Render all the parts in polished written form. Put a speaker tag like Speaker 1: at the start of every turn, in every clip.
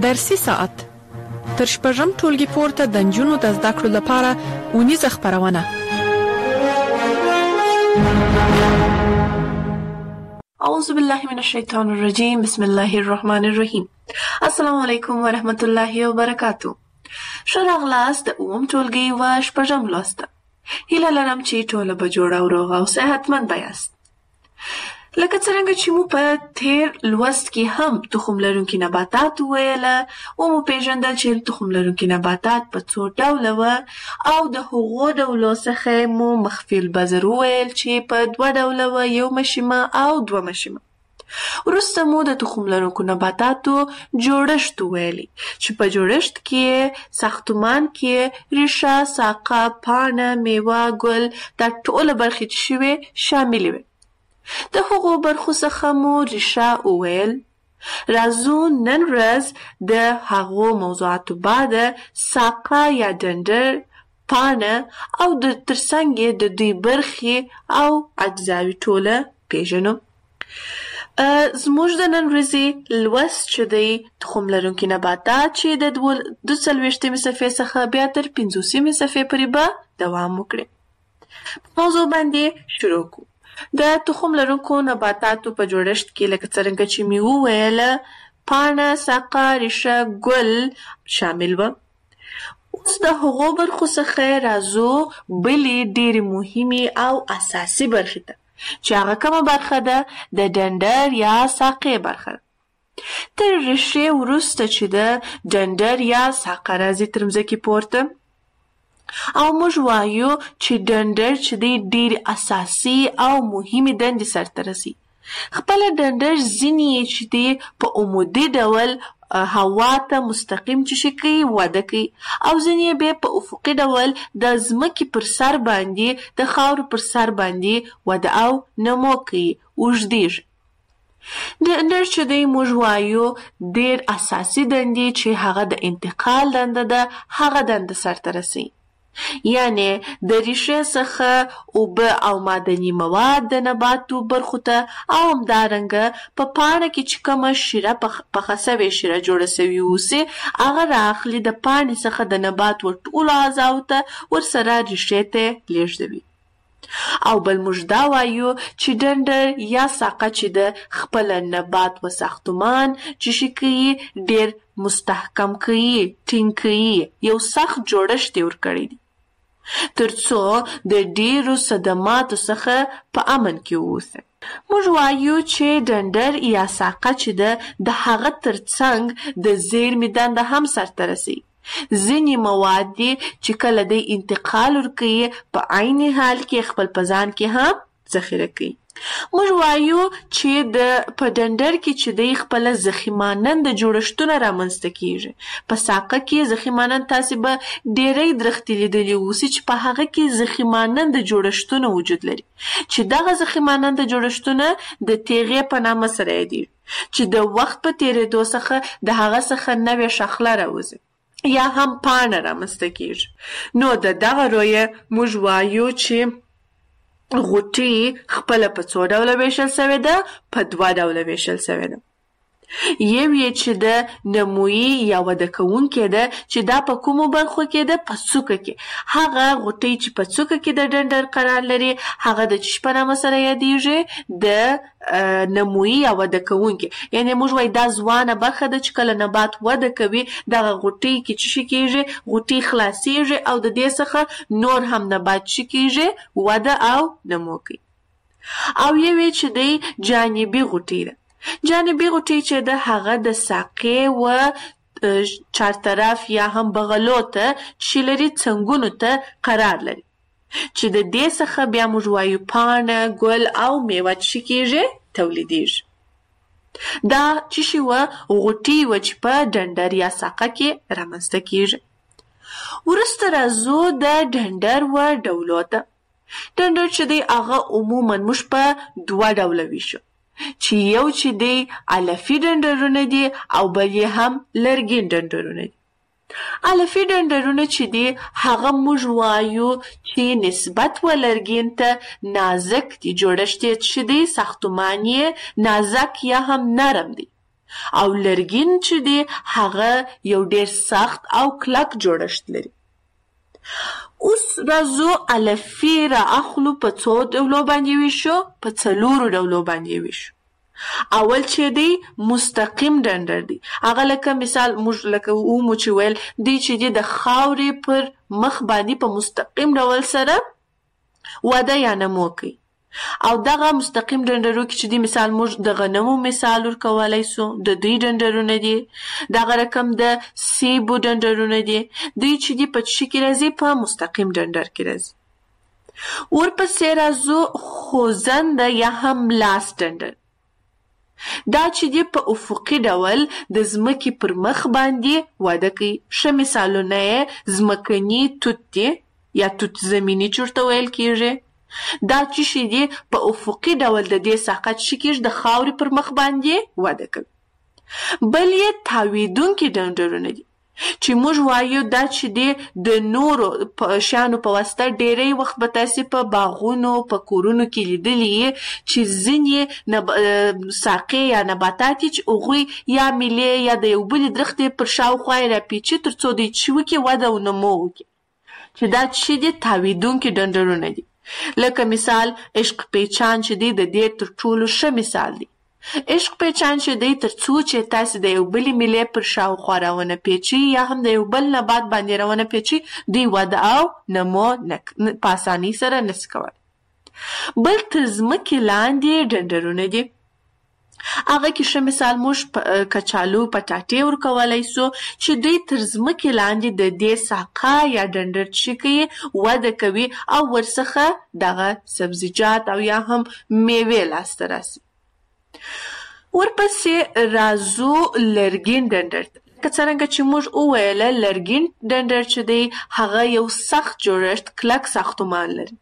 Speaker 1: درسي ساعت تر شپږم ټولګي پورته د نجونو د زده کړو لپاره اونیزه خپرونه.
Speaker 2: اعوذ بالله من الشیطان الرجیم. بسم الله الرحمن الرحیم. السلام علیکم ورحمت الله وبرکاتو. ښه راغلاست د اووم ټولګي و شپږم لوست ته. هیله لرم چې ټوله به جوړه او روغه او صحتمند به یاست. لکه څرنګه چې مو په تیر لوست کې هم تخم لرونکي نباتات وویله او مو پیژندل چې تخم لرونکي نباتات په څو ډوله وه او د هغو ډولو څخه مو مخفي البذر وویل چې په دوه ډوله وه، یو مشیمه او دوه مشیمه. وروسته مو د تخم لرونکو نباتاتو جوړښت وویلی چې په جوړښت کې ساختمان کې ریښه، ساقه، پاڼه، میوه، ګل دا ټوله برخې چې شوې شاملې وې. د هغو برخو څخه مو ریښه وویل. راځو نن ورځ د هغو موضوعاتو بعد ساقه یا ډنډر، پاڼه او د ترڅنګ یې د دوی برخې او اجزاوې ټوله پیژنو. زموږ د نن ورځې لوست چې دی تخم لرونکي نباتات چې د 42مې صفحې څخه بیا تر 50مې صفحې پورې به دوام وکړي. موضوع باندې شروع کړو. د تخم لرونکو نباتاتو په جوړښت کې لکه څرنګه چې مې وویله پاڼه، ساقه، ریښه، ګل شامل وه. اوس د هغو برخو څخه راځو بلې ډېرې مهمې او اساسي برخې ته چې هغه کومه برخه ده؟ د ډنډر یا ساقې برخه ده. تر ریښې وروسته چې د ډنډر یا ساقه راځي تر مځکې پورته او موږ وایو چې ډنډر چې دی ډېر اساسي او مهمې دندې سرته رسي. خپله ډنډر ځینې یې چې دی په عمودي ډول هوا ته مستقیم چې شي کوي وده کوي او ځینې یې بیا په افقي ډول د ځمکې پر سر باندې د خاورو پر سر باندې وده او نمو کوي، اوږدېږي. ډنډر چې دی موږ وایو ډېر اساسي دندې چې هغه د انتقال دنده ده هغه دنده سرته رسي. یعنی د ریښې څخه اوبه او معدني مواد د نباتو برخو ته او همدارنګه په پاڼه کې چې کومه شیره پخه سوې شیره جوړه سوې اوسي هغه رااخلي د پاڼې څخه د نبات ټولو اعضاو ته ورسره ریښې ته لیږدوي. او بل موږ دا وایو چې ډنډر یا ساقه چې د خپل نبات و ساختمان چې شي کوي ډېر مستحکم کوي، ټینګ کوي، یو سخت جوړښت یې ورکړی دی تر څو د ډېرو صدماتو څخه په امن کې واوسي. موږ وایو چې ډنډر یا ساقه چې ده د هغه ترڅنګ د زیرمې دنده هم سرته رسي. ځینې مواد دي چې کله دی انتقال ورکوي په عین حال کې خپل په ځان کې هم ذخیره کوي. موږ وایو چې په ډنډر کې چې دی خپله ضخیمانند جوړښتونه رامنځته کیږي. په ساقه کې ضخیمانند تاسې به ډېری درختې لیدلي اوسي چې په هغه کې ضخیمانند جوړښتونه وجود لري چې دغه ضخیمانند جوړښتونه د تیغې په نامه سره یادېږي چې د وخت په تېرېدو څخه د هغه څخه نوې شاخله راوځي یا هم پاڼه رامنځته کیږي. نو د دغه رویه موږ وایو چې غوټې خپله په څو ډوله ویشل سوې ده؟ په دوه ډوله ویشل سوې ده. یو یې چې د نمویي یا وده کوونکې ده چې دا په کومو برخو کې ده؟ په څوکه کې. هغه غوټۍ چې په څوکه کې د ډنډر قرار لري هغه د چی په نامه سره یادېږي؟ د نمویي یا وده کوونکې. یعنې موږ وایو دا ځوانه برخه ده چې کله نبات وده کوي دغه غوټۍ کې چې شي کېږي غوټۍ خلاصېږي او د دې څخه نور هم نبات شي کېږي وده او نمو کوي. او یو یې چې دی جانبي غوټۍ ده. جانبي غوټۍ چې ده هغه د ساقې و چارطرف یا هم بغلو ته چې لري څنګونو ته قرار لري چې د دې څخه بیا موږ وایو پاڼه، ګل او میوه چې کېږي تولیدېږي. دا چې شي وه غوټۍ وه چې په ډنډر یا ساقه کې رامنځته کېږي. وروسته راځو د ډنډر و ډولو ته. ډنډر چې دی هغه عموما موږ په دوه ډوله ویشو چې یو چې دی علفي ډنډرونه دي او بل یې هم لرګین ډنډرونه دي. علفي ډنډرونه چې دي هغه موږ وایو چې نسبت و لرګین ته نازک دي، جوړښت یې چې دی ساختمان یې نازک یا هم نرم دی. او لرګین چې دی هغه یو ډیر سخت او کلک جوړښت لري. اوس راځو الفی را اخلو په څو ډولو باندې ویشو، په 4 ډولو باندې ویشو. اول چې دی مستقیم ډنډر دی، هغه لکه مثال موږ لکه ومو چې ویل دی چې دی د خاورې پر مخ باندې په مستقیم ډول سره وده یا نمو کوي. او دغه مستقیم ډنډرو کې چې دی مثال موږ د غنمو مثال ورکولای سو، د دوی ډنډرونه دي. دغه رقم د سیبو ډنډرونه دي، دوی چې دی په څه کې راځي؟ په مستقیم ډنډر کې راځي. ورپسې راځو خوځنده یا هم لاس ډنډر. دا چې دی په افقي ډول د ځمکې پر مخ باندې وده کوي. ښه مثالونه یې ځمکني توت دی یا توت زمینی چې ورته ویل کیږي. دا چې دی په افقي ډول د دې ساقه چې کیږي د خاورې پر مخ باندې وده کوي. بل یې تاویدونکي ډنډرونه دي چې موږ وایو دا چې دی د نورو شیانو په واسطه ډیری وخت به تاسې په باغونو په کورونو کې لیدلي چې ځینې ساقې یا نباتات چې هغوی یا میلې یا د یو بلې درختې پر شاوخوا یې راپیچي تر څو دوی چې وکړي وده او نمو وکړي، چې دا چې دی تاویدونکي ډنډرونه دي. لکه مثال عشق پیچان چې دی د دې تر ټولو ښه مثال دی. عشق پیچان چې دی تر څو چې تاسې د یو بلې میلې پر شاوخوا راونه پیچي یا هم د یو بل نبات باندې راونه پیچي، دوی وده او نمو په اسانۍ سره نشي کولی. بل تر ځمکې لاندې ډنډرونه دي، هغه کې ښه مثال موږ کچالو پټاټې ورکولای سو چې دوی تر ځمکې لاندې د دې ساقه یا ډنډر چې کوي وده کوي او ورڅخه دغه سبزیجات او یا هم میوې لاسته راسي. ورپسې راځو لرګین ډنډر ته. که څرنګه چې موږ وویله لرګین ډنډر چې دی هغه یو سخت جوړښت کلک ساختمان لري.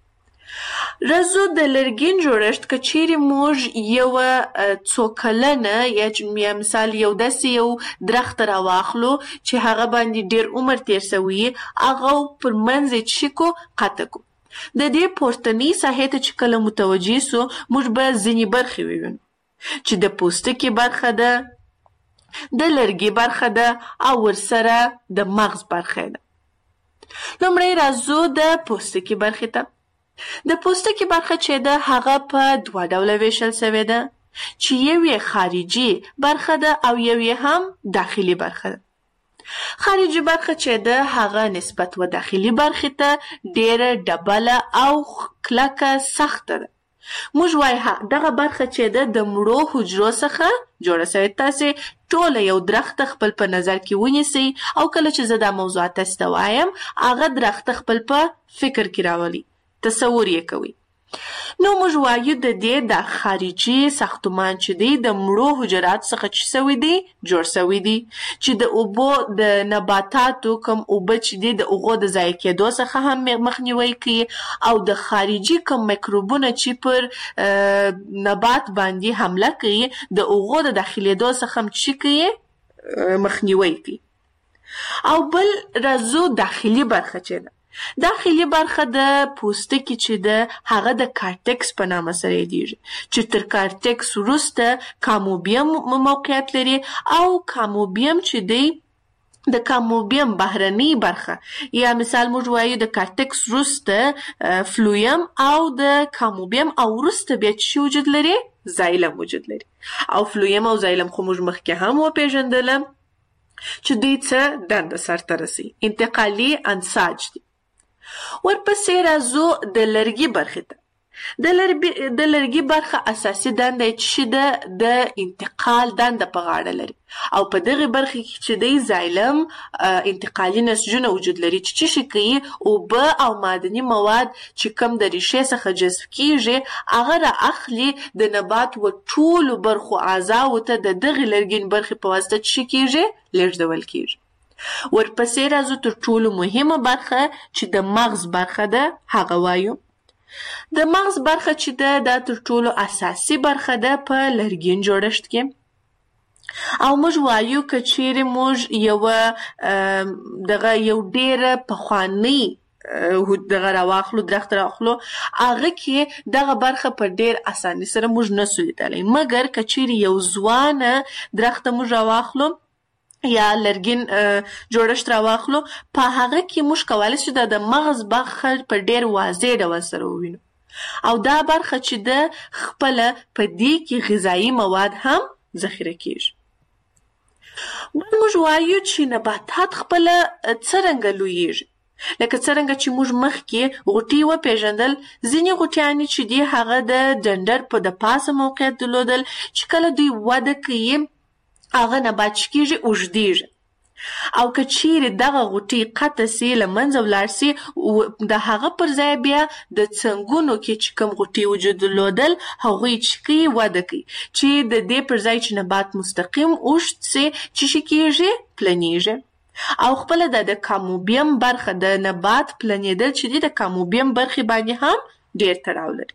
Speaker 2: راځو د لرګین جوړښت که چیرې موږ یو څو کلنه یا مثال یو داسې یو درخت راواخلو چې هغه باندې ډیر عمر تیر سوی هغه پر منځ یې څه کو قطع کو. د دې پورتنۍ ساحې ته چې کله متوجه سو موږ به ځینې برخې ووینو چې د پوستکي برخه ده، د لرګي برخه ده او ورسره د مغز برخه ده. لومړی راځو د پوستکي برخې ته. د پوستکي برخه چې ده هغه په 2 ډوله ویشل سوې ده چې یو یې خارجي برخه ده او یو یې هم داخلي برخه ده. خارجي برخه چې ده هغه نسبت و داخلي برخې ته ډیره ډبله او کلکه سخته ده. موږ وایو دغه برخه چې ده د مړو حجرو څخه جوړه سوې. تاسې ټوله یو درخت خپل په نظر کې ونیسئ او کله چې زه دا موضوعات تاسې ته وایم هغه درخت خپل په فکر کې راولئ، تصور یې کوئ. نو موږ وایو د دې د خارجي ساختمان چې دی د مړو حجرات څخه چې سوی دی جوړ سوی دی چې د اوبو د نباتاتو کوم اوبه چې دی د هغو د ضایع کېدو څخه هم مخنیوی کوي او د خارجي کوم میکروبونه چې پر نبات باندې حمله کوي د هغو د داخلېدو څخه هم چې کوي مخنیوی کوي. او بل راځو داخلي برخه چې ده. داخلي برخه د پوستکي چې ده هغه د کارټکس په نامه سره یادیږي چې تر کارټکس وروسته کاموبیم موقعیت لري او کاموبیم چې دی د کاموبیم بهرنۍ برخه یا مثال موږ وایو د کارټکس وروسته فلویم او د کاموبیم او وروسته بیا چې وجود لري زایلم وجود لري. او فلویم او زایلم خو موږ مخکې هم وپېژندله چې دوی څه دنده سرته رسوي، انتقالي انساج دي. ورپسې راځو د لرګي برخې ته. د لرګي برخه اساسي دنده چې ده د انتقال دنده په غاړه لري او په دغه برخه کې چې دی زایلم انتقالي نسجونه وجود لري چې څه کوي اوبه او معدني مواد چې کم د ریښې څخه جذب کیږي هغه را اخلي د نبات و ټولو برخو اعضاو ته د دغه لرګین برخې په واسطه څه کیږي لیږدول کیږي. ورپسې راځو تر ټولو مهمه برخه چې د مغز برخه ده هغه وایو. د مغز برخه چې ده دا تر ټولو اساسي برخه ده په لرګین جوړښت کې او موږ وایو که چیرې موږ یو ډیره پخوانۍ دغه راواخلو درخت راواخلو هغه کې دغه برخه په ډیر اساني سره موږ نسو لیدلی، مګر که چیرې یو ځوانه درخت موږ راواخلو یا لرګین جوړښت راواخلو، په هغه کې موږ کولی شو د مغز برخه په ډیر واضح ډول سره ووینو، او دا برخه چې ده خپله په دې کې غذایي مواد هم ذخیره کیږي. بل موږ وایو چې نباتات خپله څرنګه لویږي، لکه څرنګه چې موږ مخکې غوټې وپېژندل. ځینې غوټیانې چې دي هغه د ډنډر په د پاسه موقعیت درلودل، چې کله دوی وده کوي هغه نبات چې کېږي اوږدېږي، او که چیرې دغه غوټې قطع سي له منځه ولاړ سي، د هغه پر ځای بیا د څنګونو کې چې کوم غوټې وجود درلودل هغوی چې کوي وده کوي، چې د دې پر ځای چې نبات مستقیم اوږد سي چې شي کېږي پلنېږي. او خپله د کاموبیم برخه د نبات پلنېدل چې دي د کاموبیم برخې باندې هم ډېر تړاو لري.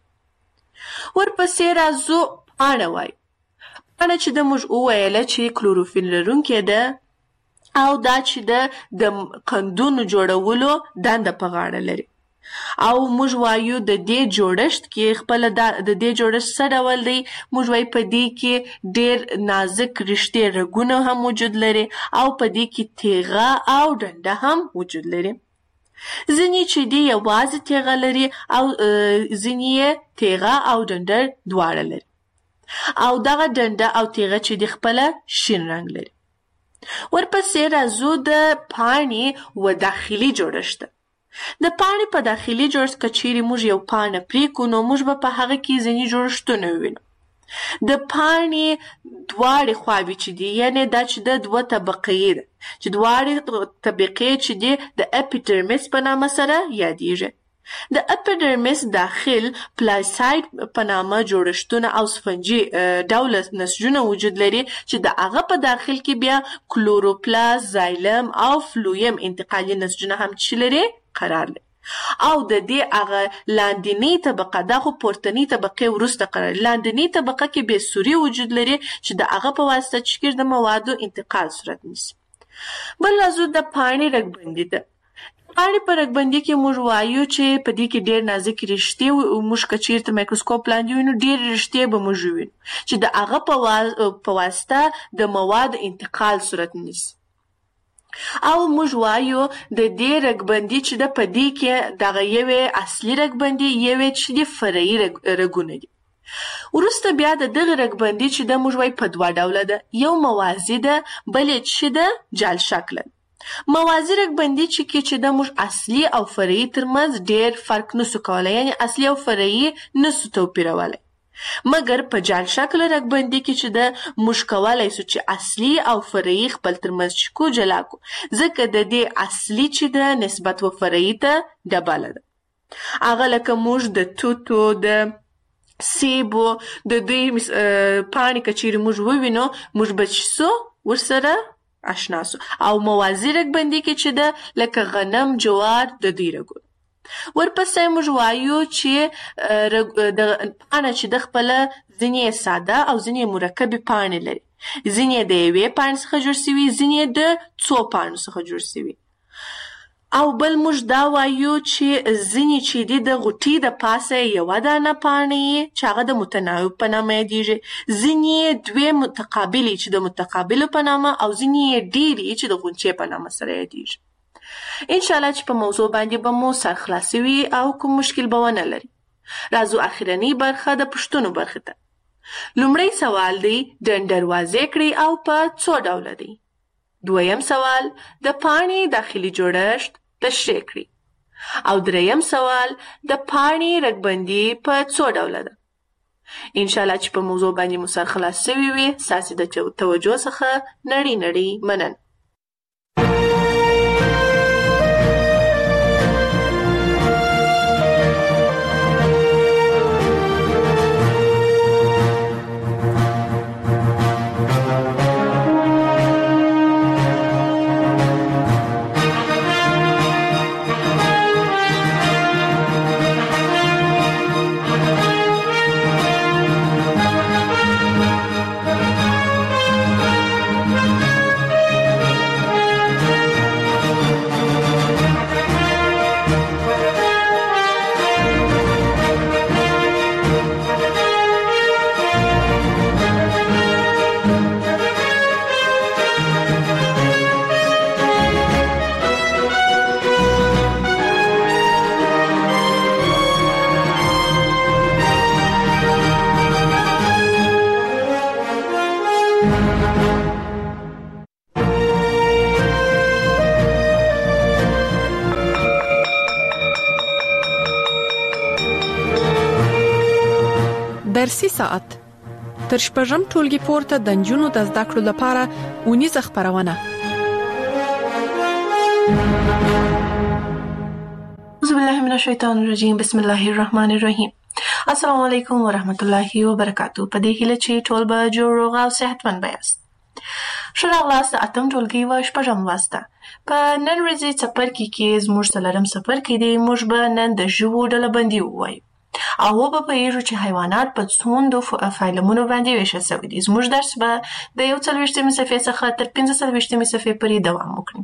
Speaker 2: ورپسې راځو پاڼه وایو. پاڼه چې د موږ وویله چې کلوروفیل لرونکې ده، او دا چې د قندونو جوړولو دنده په غاړه لري. او موږ وایو د دې جوړښت کې خپله د دې جوړښت څه ډول دی، موږ وایو په دې کې ډېر نازک رشتې رګونه هم وجود لري، او په دې کې تیغه او ډنډه هم وجود لري. ځینې چې دي یوازې تیغه لري، او ځینې یې تیغه او ډنډه دواړه لري، او دغه ډنډه او تیغه چې دي خپله شین رنګ لري. ورپسې راځو د پاڼې و داخلي جوړښت. د پاڼې په داخلي جوړښت که چیرې موږ یو پاڼه پرېکړو، نو موږ به په هغه کې ځینې جوړښتونه ووینو. د پاڼې دواړې خواوې چې دي، یعنې دا چې د دوه طبقې ده، چې دواړې طبقې چې دي د اپیډرمیس په نامه سره یادېږي. د اپیډرمیس داخل پلاساید په نامه جوړښتونه او سفنجي ډوله نسجونه وجود لري، چې د هغه په داخل کې بیا کلوروپلاست، زایلم او فلویم انتقالي نسجونه هم چې لري قرار لري. او د دې هغه لاندنۍ طبقه، دا خو پورتنۍ طبقې وروسته قرار، لاندنۍ طبقه کې بې سوري وجود لري چې د هغه په واسطه چې د موادو انتقال صورت نیسي. بل راځو د پاڼې رګبندي ته. پاڼې په رګبندي کې موږ وایو چې په دې کې ډېر نازک رشتې، موږ که چېرته مایکروسکوپ لاندې وینو ډېر رشتې به موږ وینو چې د هغه په واسطه د موادو انتقال صورت نیسي. او موږ وایو د دې رګبندي چې د په دې کې دغه یوې اصلي رګبندي، یوې چې د فرعي رګونه دي. وروسته بیا د دغه رګبندي چې د موږ وایو په دوه ډوله ده، یو موازي ده، بلې چې د جال شکله. موازي رګبندي چې د موږ اصلي او فرعي ترمنځ ډېر فرق نسو کولی، یعنې اصلي او فرعي نسو توپیرولی. مګر په جال شکل رګبندي کې چې د موږ کولی سو چې اصلي او فرعي خپل ترمنځ چې کو جلا کو، ځکه د دې اصلي چې ده نسبت و فرعي ته ډبله ده. هغه لکه موږ د توتو، د سیبو، د دوی پاڼې که چیرې موږ ووینو، موږ به چې سو ورسره آشنا سو. او موازي رګبندي کې چې ده لکه غنم، جوار، د دوی رګونه. ورپسې موږ وایو چې پاڼه چې د خپله ځینې ساده او ځینې مرکبې پاڼې لري، ځینې د یوې پاڼې څخه جوړ سوي، ځینې د څو پاڼو څخه جوړ سوي. او بل موږ دا وایو چې ځینې چې دي د غوټې د پاسه یوه دانه پاڼې چې هغه د متناوب په نامه یادېږي، ځینې دوې متقابلې چې د متقابلو په نامه، او ځینې ډېرې چې د غونچې په نامه سره یادېږي. انشاءالله چې په موضوع باندې به مو سر خلاص وي او کوم مشکل به ونه لري. راځو اخرنۍ برخه د پوښتنو برخې ته. لومړی سوال دی ډنډر واضح کړئ او په څو ډوله دی. دویم سوال د پاڼې داخلي جوړښت تشریح کړئ. او دریم سوال د پاڼې رګبندي په څو ډوله ده. انشاءالله چې په موضوع باندې مو سر خلاص شوي وي. ستاسې د توجه څخه نړۍ مننه.
Speaker 1: فارسي ساعت تر شپږم ټولګي پورته د نجونو د زده کړو لپاره اونیزه خپرونه.
Speaker 2: اعوذ بالله من الشیطان الرجیم. بسم الله الرحمن الرحیم. السلام علیکم ورحمت الله وبرکاتو. په دې هیله چې ټول به جوړ روغ او صحتمند یاست. ښه راغلاست د اتم ټولګي و شپږم لوست ته. په نن ورځې څپرکي کې زموږ څلورم څپرکی دی. موږ به نن د ژوو ډلبندي ووایو او وپوهیږو چې حیوانات په څومره فایلمونو باندې ویشل شوي دي. زموږ درس به د 41مې صفحې څخه تر 45مې صفحې پورې دوام وکړي.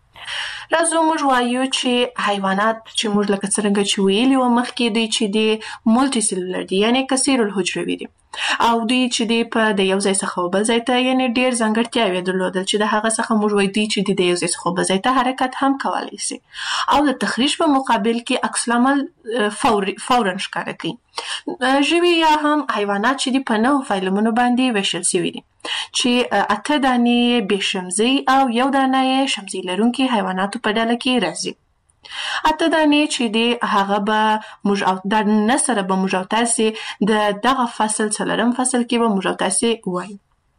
Speaker 2: راځو موږ وایو چې حیوانات چې موږ لکه څرنګه چې ویلي وو مخکې دوی چې دی مولټي سیلولر دي، یعنې کثیر الحجروي دي او دوی چې دی په د یو ځای څخه بل ځای ته یعنې ډېر ځانګړتیاوې درلودل چې د هغه څخه موږ وایو دوی چې د یو ځای څخه بل ځای ته حرکت هم کولی شي او د تخریش په مقابل کې عکس العمل فوراً ښکاره کوي. ژوي یا هم حیوانات چې دی په 9 فایلمونو باندې ویشل شوي دي چې 8 دانې بې شمزۍ او 1 دانه یې شمزۍ لرونکي حیواناتو په ډله کې راځي. 8 دانې چې دی هغه به موږ او د نه سره به موږ او تاسې د دغه فصل څلورم فصل کې به موږ او تاسې وایو.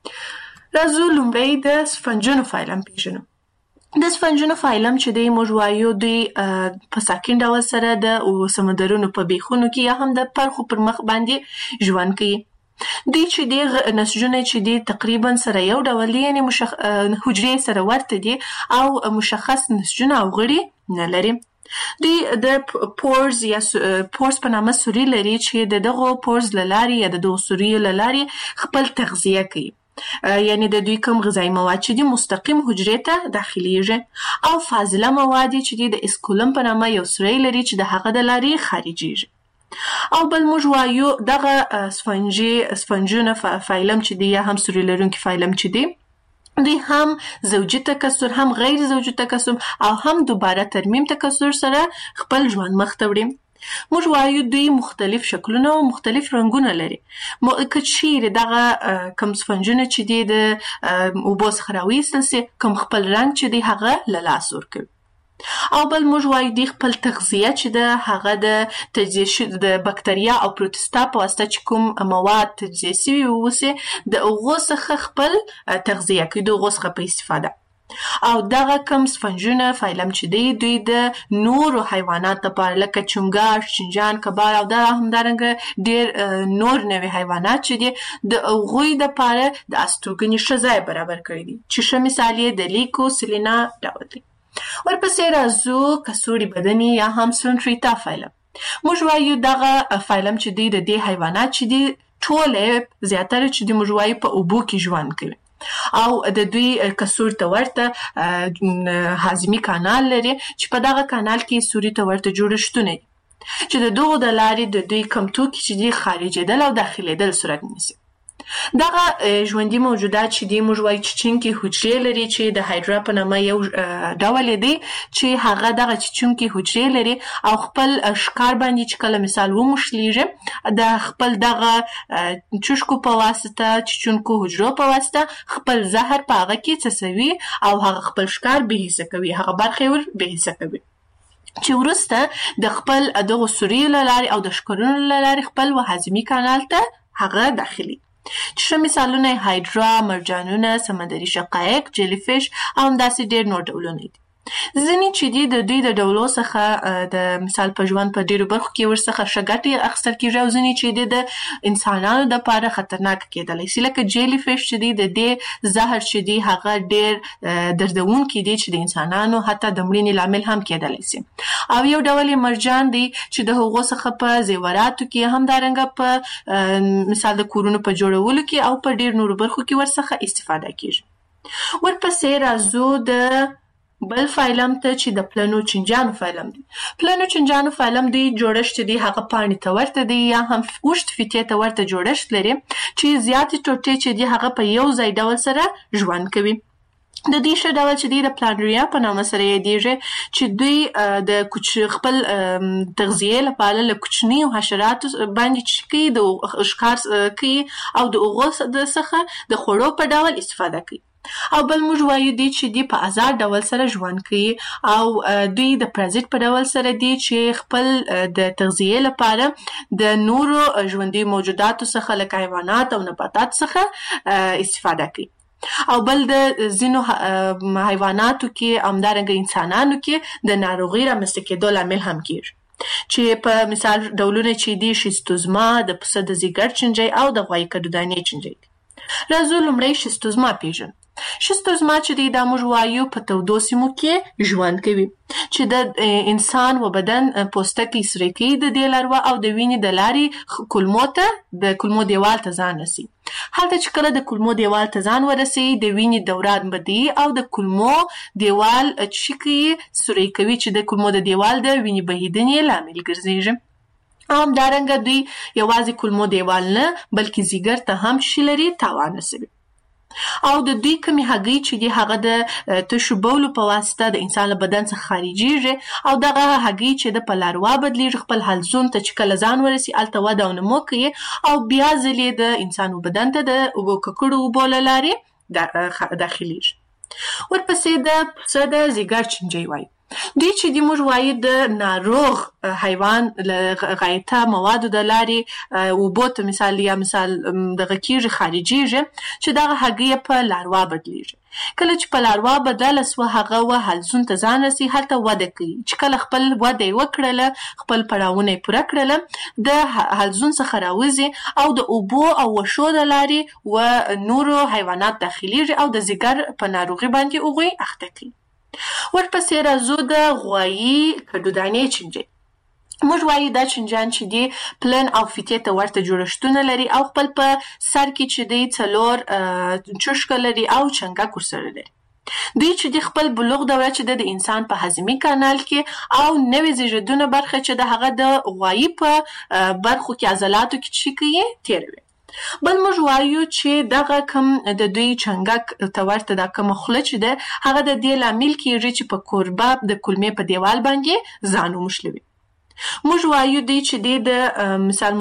Speaker 2: راځو لومړی د سفنجونو فایلم پیژنو. د سفنجونو فایلم چې دی موږ وایو دوی په ساکن ډول سره د سمندرونو په بیخونو کې یا هم د پرخو پر مخ باندې ژوند کوي. دوی چې دی نسجونه چې دی تقریبا سره یو ډول دي، یعنې حجرې سره ورته دي او مشخص نسجونه او غړي نه لري. دوی د پورز یا پورز په نامه سوري لري چې د دغو پورز له لارې یا د دغو سوریو له لارې خپل تغذیه کوي، یعنی د دوی کوم غذایی مواد چې دي مستقیم حجرې ته داخليږي او فاضله مواد چې دي د اسکولم په نامه یو سوری لري چې د هغه د لارې خارجيږي. او بل موږ وایو دغه سفنجونه فایلم چې دی یا هم سوري لرونکي فایلم چې دی دوی هم زوجي تکثر هم غیر زوجي تکثر او هم دوباره ترمیم تکثر سره خپل ژوند مخ ته وړي. موږ وایو دوی مختلف شکلونه او مختلف رنګونه لري. که چیرې دغه کوم سفنجونه چې دی د اوبو څخه راویستل سي کوم خپل رنګ چې دی هغه له لاسه ورکوي. او بل موږ وایو دوی خپل تغذیه چې ده هغه د تجزیه د بکتریا او پروتستا په واسطه چې کوم مواد تجزیه شوي اوسي د هغو څخه خپل تغذیه کوي، د هغو څخه په استفاده. او دغه کوم سفنجونه فایلم چې دی دوی د نورو حیوانات لپاره لکه چونګاښ، چینجان، کبار او همدارنګه ډېر نور نوي حیوانات چې دي د هغوی دپاره د استوګنې ښه ځای برابر کړی دي چې ښه مثال یې د لیکو سلینا ډول دی. ورپسې راځو کڅوړي بدني یا هم سلنټریتا فایلم. موږ وایو دغه فایلم چې دی د دې حیوانات چې دی ټولې زیاتره چې دی موږ وایو په اوبو کې ژوند کوي او د دوی کڅوړ ته ورته هاضمي کانال لري چې په دغه کانال کې سوري ته ورته جوړښتونه دي چې د دغو د لارې د دوی کوم توکي چې دی خارجېدل او داخلېدل صورت نیسي. دغه ژوندي موجودات چې دی موږ وایو چیچونکي حجرې لري چې د هایډرا په نامه یو ډول دی چې هغه دغه چیچونکي حجرې لري او خپل ښکار باندې چې کله مثال وموښلیږي د خپل دغه چوشکو په واسطه چیچونکو حجرو په واسطه خپل زهر په هغه کې څڅوي او هغه خپل ښکار بېحسه کوي، هغه برخې ور بېحسه کوي چې وروسته د خپل دغو سوریو له لارې او د ښکرونو له لارې خپل هاضمي کانال ته هغه داخلي. چې ښه مثالونه یې هایډرا، مرجانونه، سمندري شقایق، جیلی فیش او همداسې ډېر نور ډولونه دي. ځینې چې دي د دوی د ډولو څخه د مثال په ژوند په ډېرو برخو کې ورڅخه ښه ګټې اخیستل کېږي او ځینې چې دي د انسانانو دپاره خطرناکه کېدلی شي، لکه جیلی فیش چې دي د دې زهر چې دي هغه ډېر دردونکي دي چې د انسانانو حتی د مړینې لامل هم کېدلی شي. او یو ډول یې مرجان دی چې د هغو څخه په زیوراتو کې همدارنګه په مثال د کورونو په جوړولو کې او په ډېر نورو برخو کې ورڅخه استفاده کېږي. ورپسې راځو د بل فایلم ته چې د پلنو چینجانو فایلم دی. پلنو چینجانو فایلم دی جوړښت دی هغه پاڼې ته ورته دی یا هم اوږد فیتې ته ورته جوړښت لري چې زیاتې ټوټې چې دی هغه په یو ځای ډول سره ژوند کوي. د دې ښه ډول چې دی د پلانریا په نامه سره یادېږي چې دوی د خپل تغذیې لپاره له کوچنیو حشراتو باندې چې کوي د ښکار کوي او د هغو څخه د خوړو په ډول استفاده کوي. او بل موږ وایو دی چې دی په آزاد ډول سره ژوند کوي او دوی د پرازیت په ډول سره دی چې خپل د تغذیه لپاره د نورو ژوندي موجوداتو څخه لکه حیوانات او نباتات څخه استفاده کوي. او بل د ځینو حیواناتو کې همدارنګه انسانانو کې د ناروغۍ رامنځته کېدو لامل هم کېږي، چې په مثال ډولونه چې دي شیستوزما، د پسه د ځیګر چینجی او د غوایي کډودانې چینجی دي. راځو لومړی شیستوزما پیژنو. شیستوزما چې دی دا موږ وایو په تودو سیمو کې ژوند کوي، چې د انسان و بدن پوستکی سره کوي د دې لاروا او د وینې د لارې کولمو ته د کولمو دیوال ته ځان رسي. هلته چې کله د کولمو دیوال ته ځان ورسي د وینې دوران بدی او د کولمو دیوال چې کوي سوري کوي چې د کولمو د دیوال د وینې بهیدنې لامل ګرځي. همدارنګه دوی یوازې کولمو دیوال نه بلکې ځیګر ته هم شي لري تاوان رسوي. او د دوی کمی هګۍ چې دی هغه د تشو بولو په واسطه د انسان له بدن څخه خارجيږي او دغه هګۍ چې د په لاروا بدلیږي خپل حلزون ته چې کله ځان ورسي الته وده او نمو کوي او بیا ځلې د انسان بدن ته د اوبو ککړو اوبو له لارې داخليږي. ورپسې د پسه د ځیګر چینجی وایي. دوی چې دی موږ وایو د ناروغ حیوان له غایطه موادو د لارې اوبو ته مثال دغه کېږي خارجيږي چې دغه هګۍ په لاروا بدلیږي. کله چې په لاروا بدله سوه هغه و حلزون ته ځان رسي هلته وده کوي، چې کله خپل وده یې وکړله خپل پړاوونه یې پوره کړله د حلزون څخه راوځي او د اوبو او وښو د لارې و نورو حیوانات داخليږي او د ځیګر په ناروغي باندې هغوی اخته کوي. ورپسې راځو د غوایي کډودانې چینجی. موږ وایو دا چینجیان چې دی پلن او فیتې ته ورته جوړښتونه لري او خپل په سر کې چې دی 4 چشکه لري او چنګک ورسره لري. دوی چې دی خپل بلوغ دوره چې د انسان په هضمي کانال کې او نوې زیږیدونه برخه چې د هغه د غوایي په برخو کې عضلاتو کې چې کوي تیروي. بل موږ وایو چې دغه کم د دوی چنګک ته ورته دا کومه خوله چې ده هغه د دې لامل کېږي چې په کوربه د کولمې په دیوال باندې ځان وموښلوي. موږ وایو دی چې دی د مثال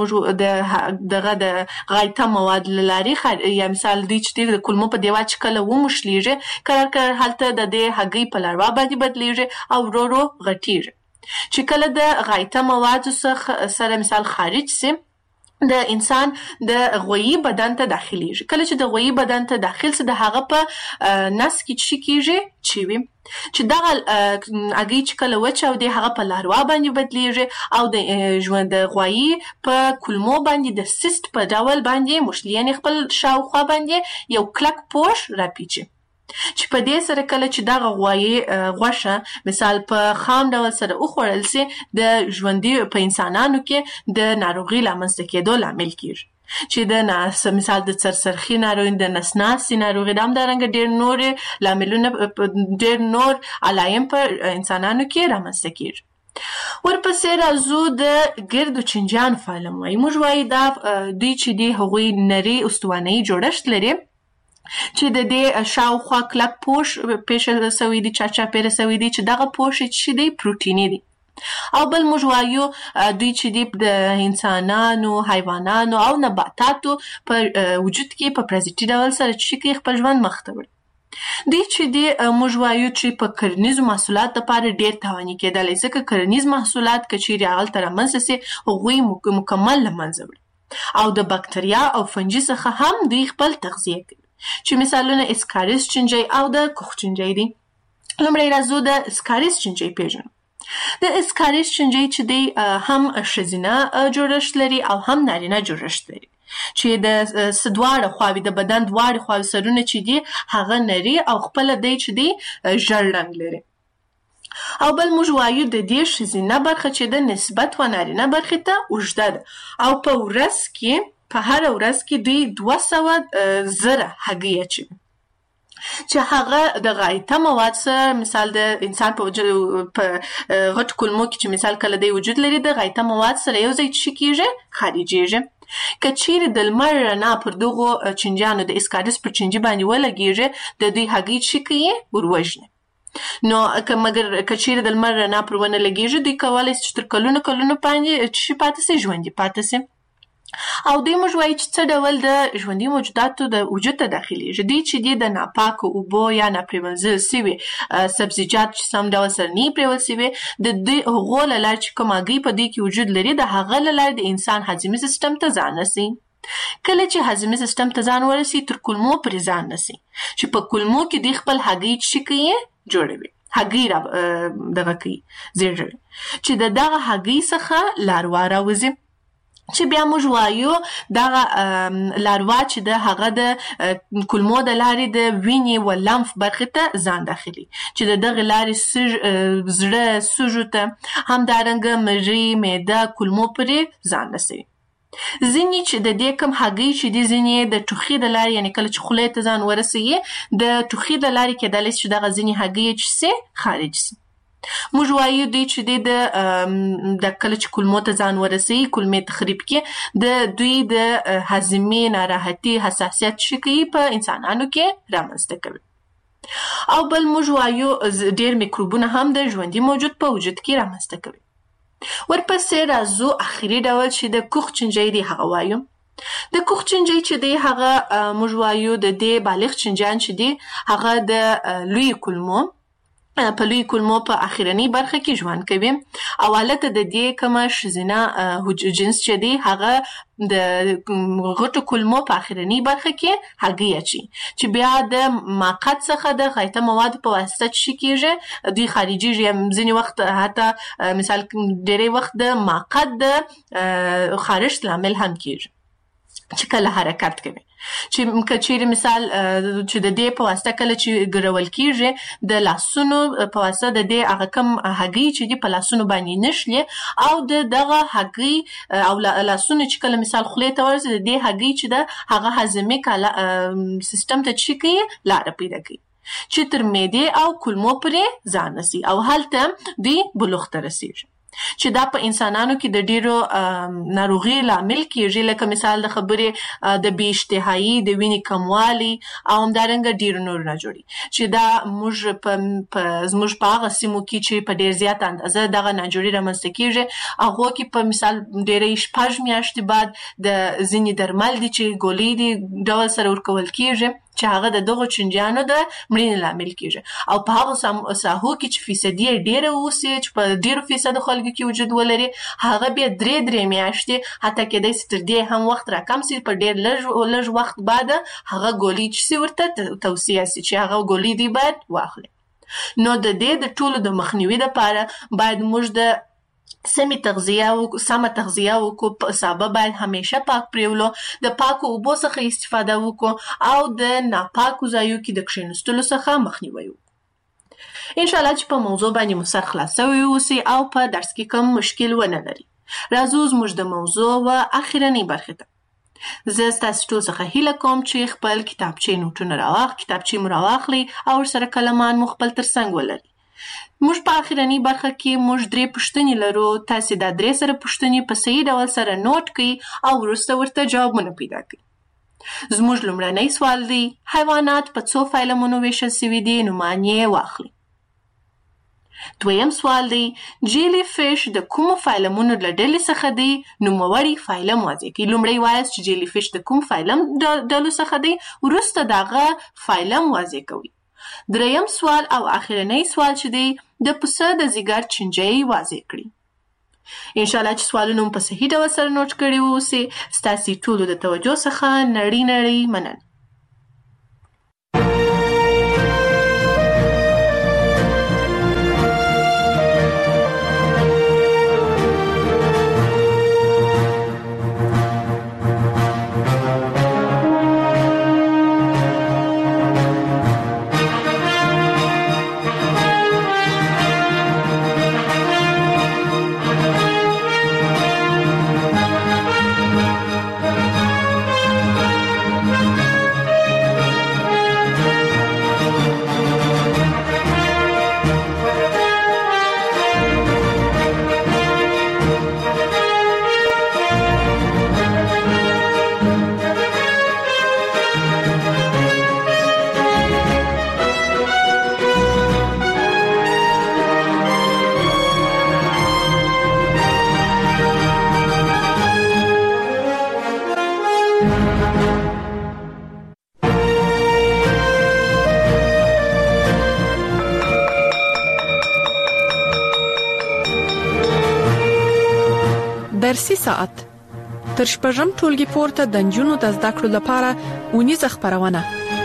Speaker 2: موږ دغه د غایطه مواد له لارې یا مثال دی چې دی د کولمو په دیوال چې کله وموښلیږي کله هلته د دې هګۍ په لاروا باندې بدلیږي او ورو ورو غټیږي، چې کله د غایطه موادو سره مثال خارج سي د انسان د غویي بدن ته داخليږي. کله چې د غویي بدن ته داخل سي د هغه په نس کې چې کېږي چوي، چې دغه هګۍ چې کله وچاودي هغه په لاروا باندې بدلیږي او د ژوند د غویي په کولمو باندې د سیست په ډول باندې موښلي، خپل شاوخوا باندې یو کلک پوښ راپیچي، چې په دې سره کله چې دغه غوایي غوښه مثال په خام ډول سره وخوړل سي د ژوندي په انسانانو کې د ناروغۍ لامنځته کېدو لامل کېږي، چې د مثال د سرسرخي ناروغي، د نسناسي ناروغي، د همدارنګه ډېر نور لاملونه ډېر نور علایم په انسانانو کې رامنځته کېږي. ورپسې راځو د ګردو چینجیانو په اړه وایو. موږ وایو دا دوی چې دی هغوی نري استوانه‌یي جوړښت لري چې د دې شاوخوا کلک پوښ پیښه سوی دی، چاپیره سوی دی، چې دغه پوښ چې دی پروتیني دی. او بل موږ وایو دوی چې دی د انسانانو، حیوانانو او نباتاتو په وجود کې په پرازیتي ډول سره چې کوي خپل ژوند مخ ته وړي. دوی چې دی موږ وایو چې په کرنیزو محصولات لپاره ډېر تاواني کېدلی، ځکه کرنیز محصولات که چیرې هغلته رامنځته سي هغوی مکمل له منځه وړي او د بکتریا او فنجي څخه هم دوی خپل تغذیه کوي، چې مثالونه اسکاریس چینجی او د کوخ چینجی دي. لومړی راځو د اسکاریس چینجی پیژنو. د اسکاریس چینجی چې دی هم ښځینه جوړښت لري او هم نارینه جوړښت لري، چې د دواړه خواوې د بدن دواړه خواوې سرونه چې دي هغه نري او خپله دی چې دی ژړ رنګ لري. او بل موږ وایو د دې ښځینه برخه چې د نسبت و نارینه برخې ته اوږده ده او په ورځ کې په هر ورځ کې دوی 200,000 هګۍ اچوي، چې هغه د غایطه مواد سره مثال د انسان په غټ کولمو کې چې مثال کله دی وجود لري د غایطه مواد سره یو ځای چې کېږي خارجېږي. که چیرې د لمر رڼا پر دغو چینجیانو د اسکاریس پر چینجي باندې ولګېږي د دوی هګۍ چې کوي وروژني. نو مګر که چیرې د لمر رڼا پر ونه لګېږي دوی کولی شي چې تر کلونو باندې چې پاتې سي ژوندي پاتې سي. او دوی موږ وایي چې څه ډول د ژوندي موجوداتو د وجود ته داخليږي. دوی چې د ناپاکو اوبو یا ناپریمنځل سوي سبزیجات چې سم ډول سره نه پریول سوي د دوی هغو له لارې چې کوم هګۍ په دوی کې وجود لري د هغه له لارې د انسان هضمي سیستم ته ځان رسي. کله چې هضمي سیستم ته ځان ورسي تر کولمو پورې ځان رسي چې په کولمو کې دوی خپل هګۍ چې کوي جوړوي هګۍ دغه کوي زیږوي چې دغه هګۍ څخه لاروا راوځي چې بیا موږ وایو دغه لاروا چې د هغه د کولمو د لارې د وینې و لمف برخې ته ځان داخلي چې دغه لارې زړه سږو ته همدارنګه مری معده کولمو پورې ځان رسوي. ځینې چې د دې کوم هګۍ چې د ځینې د ټوخي د لارې یعنی کله چې خولې ته ځان ورسوي د ټوخي د لارې کېدلی چې دغه ځینې هګۍ چې سي خارج سي. موږ وایو دوی چې د کله چې کولمو ته ځان ورسوي کولمې تخریب کې د دوی د هضمي ناراحتي حساسیت چې کوي په انسانانو کې رامنځته کوي. او بل موږ وایو ډېر میکروبونه هم د ژوندي موجود په وجود کې رامنځته کوي. ورپسې راځو اخري ډول چې د کوخ چنجۍ دی هغه وایو. د کوخ چنجۍ چې دی هغه موږ وایو د دې بالغ چنجان چې دی هغه د لوی کولمو په لوی کولمو په اخرنی برخه کې ژوند کوي او حالت د دې کومه ښځینه جنس چې دی هغه د غټو کولمو په اخرنی برخه کې هګۍ اچي چې بیا د ماقات څخه د غایطه مواد په واسطه چې کېږي دوی خارجيږي. ځینې وخت حتی مثال ډېری وخت د ماقات د خارښت لامل هم کېږي چې کله حرکت کوي چې کچېرې مثال چې د دې په واسطه کله چې ګرول کېږي د لاسونو په واسطه د دې هغه کم هګۍ چې دی په لاسونو باندې نشلي او دغه هګۍ او لاسونو چې کله مثال خولې ته ورسي د دې هګۍ چې د هغه هضمي سیستم ته چې کوي لاره پیدا کوي چې تر معدې او کولمو پورې ځان رسي او هلته دوی بلوغ ته رسیږي چې دا په انسانانو کې د ډیرو ناروغي لامل کېږي لکه مثال د خبرې د بې اشتهایي د وینې کموالی او همدارنګه ډیرو نور نه جوړي چې دا زموږ په هغه سیمو کې چې په ډیر زیات اندازه دغه ناجوړي رامنځته کېږي هغو کې په مثال ډیرې 6 میاشتې بعد د ځینې درمل دي چې ګولۍ دي ډول سره ورکول کېږي چې هغه د دغو چنجیانو د مړینې لامل کېږي او په هغو ساحو کې چې فیصدي ډیره اوسي چې په ډیرو فیصدو خلکو کې وجود ولري هغه بیا درې میاشتې حتی کېدای شي تر دې هم وخت راکم سي په ډیر لږ وخت بعد هغه ګولۍ چې سي ورته توصیه سي چې هغه ګولۍ دی باید واخلي. نو د دې د ټولو د مخنیوي لپاره باید موږ د سمه تغذیه وکړو سابه باید همیشه پاک پریولو د پاکو اوبو څخه استفاده وکړو او د ناپاکو ځایو کې د کښېنستلو څخه مخنیوي وکړو. ان شاء الله چې په موضوع باندې مو سر خلاصوي اوسي او په درس کې کوم مشکل ونه لري. راځو زموږ د موضوع و اخرنی برخه ته. زه ستاسو ټول څخه هیله کوم چې خپل کتابچې نوټونه کتابچې مو راواخلئ او ورسره کلمان مو خپل ترڅنګ ولرئ. موږ په اخرنی برخه کې موږ 3 پوښتنې لرو. تاسو دا 3 سره پوښتنې په صحیح ډول سره نوٹ کړئ او وروسته ورته جوابونه پیدا کړئ. زموږ لومړنی سوال دی حیوانات په څو فایلمونو ویشل شوي دي نو معنی یې واخلئ. دویم سوال دی جیلی فیش د کومو فایلمونو له ډلې څخه دی نوموړی فایلم واضح کړئ. لومړی وایاست چې جیلی فیش د کوم فایلم ډلو څخه دی وروسته دغه فایلم واضح کوئ. دریم سوال او اخرنی سوال چې دی د پسه د ځیګر چنجۍ واضح کړي. ان شاء الله چې سوالونه په صحیح ډول سره نوٹ کړي اوسئ. ستاسو ټولو د توجه څخه نړۍ مننه.
Speaker 1: درسي ساعت تر شپږم ټولګي پورته د نجونو د زده کړو لپاره اونیزه خپرونه.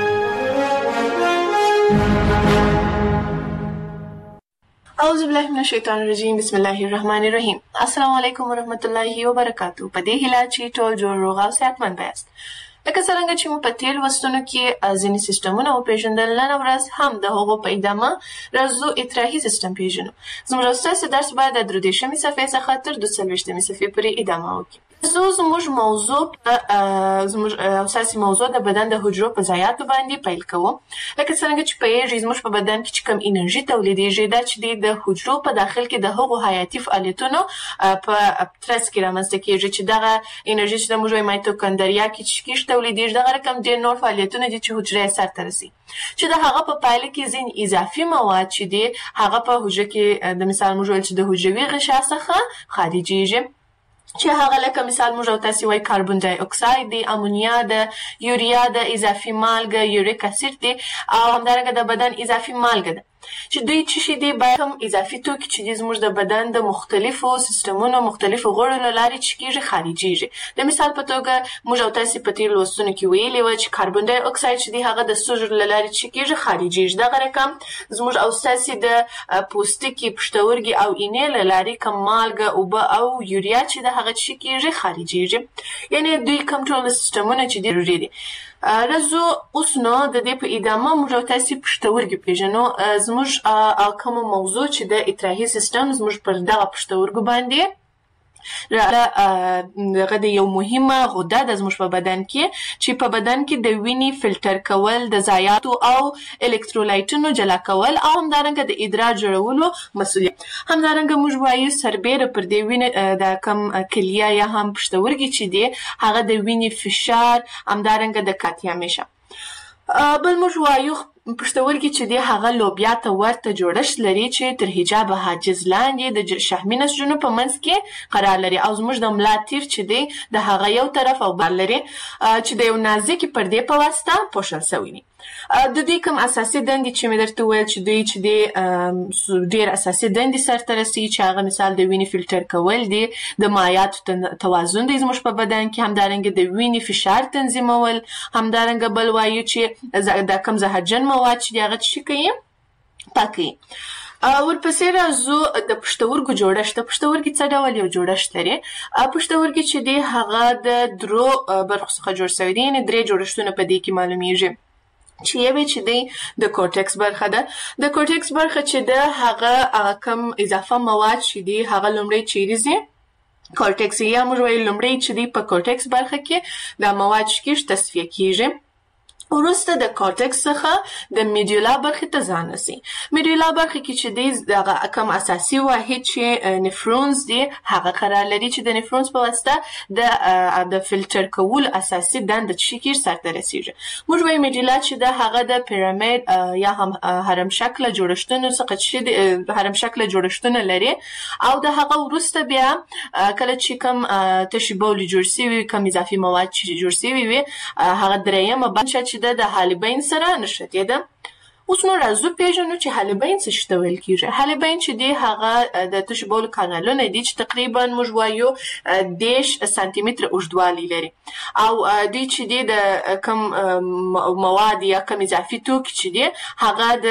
Speaker 2: اعوذ بالله من الشیطان الرجیم. بسم الله الرحمن الرحیم. السلام علیکم ورحمۃ اللہ وبرکاتہ. په دې هیله چې ټول جوړ روغ او صحتمند یاست. لکه څنګه چې مو په تیر لوستونو کې ځینې سیسټمونه وپېژندل، نن ورځ هم د هغو په ادامه راځو اطراحي سیسټم پېژنو. زموږ ستاسو درس باید د 23مې صفحې څخه تر 42مې صفحې پورې ادامه وکړي. زموږ موضوع زموږ اساسي موضوع د بدن د حجرو په ضایعاتو باندې پیل کوو. لکه څنګه چې پوهېږئ زموږ په بدن کې چې کوم انرژي تولیدېږي دا چې د حجرو په داخل کې د هغو حیاتي فعالیتونو په ترڅ کې رامنځته کېږي چې دغه انرژي چې د موږ وایي مایتوکندریا کې چې کیږي تولیدېږي، دغه رقم ډېر نور فعالیتونه دي چې حجره یې سرته رسي، چې د هغه په پایله کې ځینې اضافي مواد چې دي هغه په حجره کې د مثال موږ ویل چې د حجروي غشا څخه خارجېږي، چې هغه لکه مثال موږ او تاسې وایي کاربن ډای اکساید دی، امونیا ده، یوریا ده، اضافي مالګه یوریک اسید دی، او همدارنګه د بدن اضافي مالګه ده چې دوی څه شي دي باید هم اضافي توکي چې دي زموږ د بدن د مختلفو سیستمونو مختلفو غړو له لارې چې کېږي خارجېږي. د مثال په توګه موږ او تاسې په تېرو لوستونو کې ویلي وه چې کاربن ډای اکساید چې دی هغه د سږو له لارې چې کېږي خارجېږي. دغه رقم زموږ او ستاسې د پوستکي، پښتورګي او اینې له لارې کوم مالګه، اوبه او یوریا چې د هغه چې کېږي خارجېږي. یعنې دوی کوم ټول سیستمونه چې دي ضروري دي. راځو اوس نو د دې په ادامه موږ او تاسې پښتورګي پېژنو. زموږ کومه موضوع چې د اطراحي سیسټم زموږ پر دغه پښتورګو باندې دغه د یو مهمه غده ده زموږ په بدن کې چې په بدن کې د وینې فلټر کول، د ضایعاتو او الکترولایټونو جلا کول او همدارنګه د ادرار جوړولو مسؤلیت. همدارنګه موږ وایو سربیره پر دې وینې د کم کلیه یا هم پښتورګي چې دی هغه د وینې فشار، همدارنګه د کاتیامیشه. بل موږ وایو پښتورګي چې دی هغه لوبیا ته ورته جوړښت لري چې تر حجاب حاجز لاندې د شحمي نسجونو په منځ کې قرار لري، او زموږ د ملا تیر چې دی د هغه یو طرف او بل لري چې د یو نازکې پردې په واسطه پوښل شوی دي. د دوی کوم اساسي دندې چې مې درته وویل چې دوی چې دی ډېر اساسي دندې سرته رسوي چې هغه مثال د وینې فلټر کول دي، د مایعاتو توازن دی زموږ په بدن کې، همدارنګه د وینې فشار تنظیمول، همدارنګه بل وایو چې د کوم زهرجن مواد چې دی هغه څه کوي پاکوي. ورپسې راځو د پښتورګو جوړښت. د پښتورګي څه ډول یو جوړښت لري؟ پښتورګي چې دی هغه د درو برخو څخه جوړ شوی دی، یعنې درې جوړښتونه په دې کې معلومیږي چې یوې چې دی د کورټکس برخه ده. د کورټکس برخه چې ده هغه کم اضافه مواد چې دی هغه لومړی چیرې ځي کورټکس، یا موږ وایو لومړی چې دی په کورټکس برخه کې دا مواد چې کېږي تصفیه کېږي، وروسته د کورټکس څخه د میډیولا برخې ته ځان رسي. میډیولا برخه کې چې دی دغه کم اساسي واحد چې نفرونز دی هغه قرار لري چې د نفرونز په واسطه د فلټر کولو اساسي دنده چې کېږي سرته رسیږي. موږ وایو میډیولا چې د هغه د پیرامید یا هم هرم شکله جوړښتونو څخه چې هرم شکله جوړښتونه لري، او د هغه وروسته بیا کله چې کم تشې بولې جوړ شوي، کم اضافي مواد چې جوړ شوي وي، هغه درېیمه برخه چې د حالبین سره نښتې ده. اوس نو راځو پېژنو چې حالبین څه شي ته ویل کېږي. حالبین چې دی هغه د تشو بولو کانالونه دي چې تقریبا موږ وایو 10 سانتي متره اوږدوالی لري، او دوی چې دی د کم مواد یا کم اضافي توکي چې دی هغه د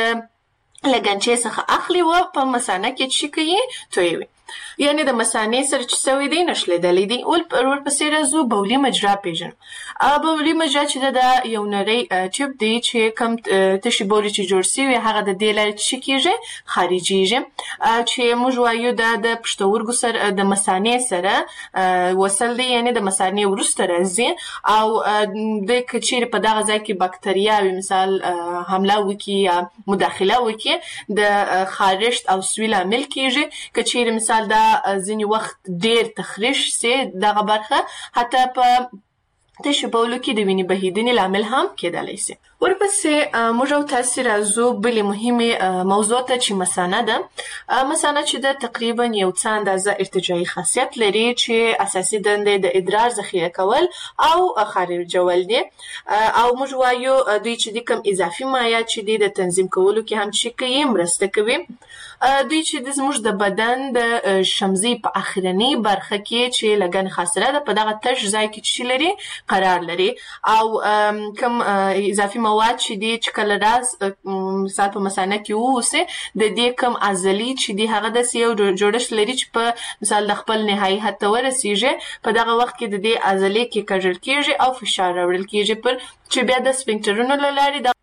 Speaker 2: لګنچې څخه اخلي و په مثانه کې چې کوي تویوي، یعنې د مثانې سره چې سوی دی نښلېدلی دی. ورپسې راځو بولي مجرا پېژنو. بولي مجرا چې ده یو نری ټیوب دی چې کم تشې بولې چې جوړ شوي هغه د دې لارې چې کېږي خارجېږي، چې موږ وایو دا د پښتورګو سره د مثانې سره وصل دی، یعنې د مثانې وروسته راځي، او د که چیرې په دغه ځای کې بکتریاوې مثال حمله وکړي یا مداخله وکړي د خارښت او سوي لامل کېږي. که چیرې مثال دا ځینې وخت ډېر تخریش سي دغه برخه، حتی په تشو بولو کې د وینې بهیدنې لامل هم کېدلی شي. ورپسې موږ او تاسې راځو بلې مهمې موضوع ته چې مثانه ده. مثانه چې ده تقریبا یو څه اندازه ارتجاعي خاصیت لري چې اساسي دندې د ادرار ذخیره کول او خارجول دي، او موږ وایو دوی چې د کوم اضافي مایعات چې د تنظیم کولو کې هم چې کوي مرسته کوي. دوی چې زموږ د بدن د شمزي په اخرنۍ برخه کې چې لګن خاصره ده په دغه تش ځای کې چې لري قرار لري، او کوم اضافي مواد چې دي چې کله راز مثال په مثانه کې ووسي د دې کوم عضلې چې دي هغه داسې یو جوړښت لري چې په مثال د خپل نهایي حد ته ورسیږي، په دغه وخت کې د دې عضلې کې کږل کېږي او فشار راوړل کېږي پر چې بیا د سفنکټرونو له لارې د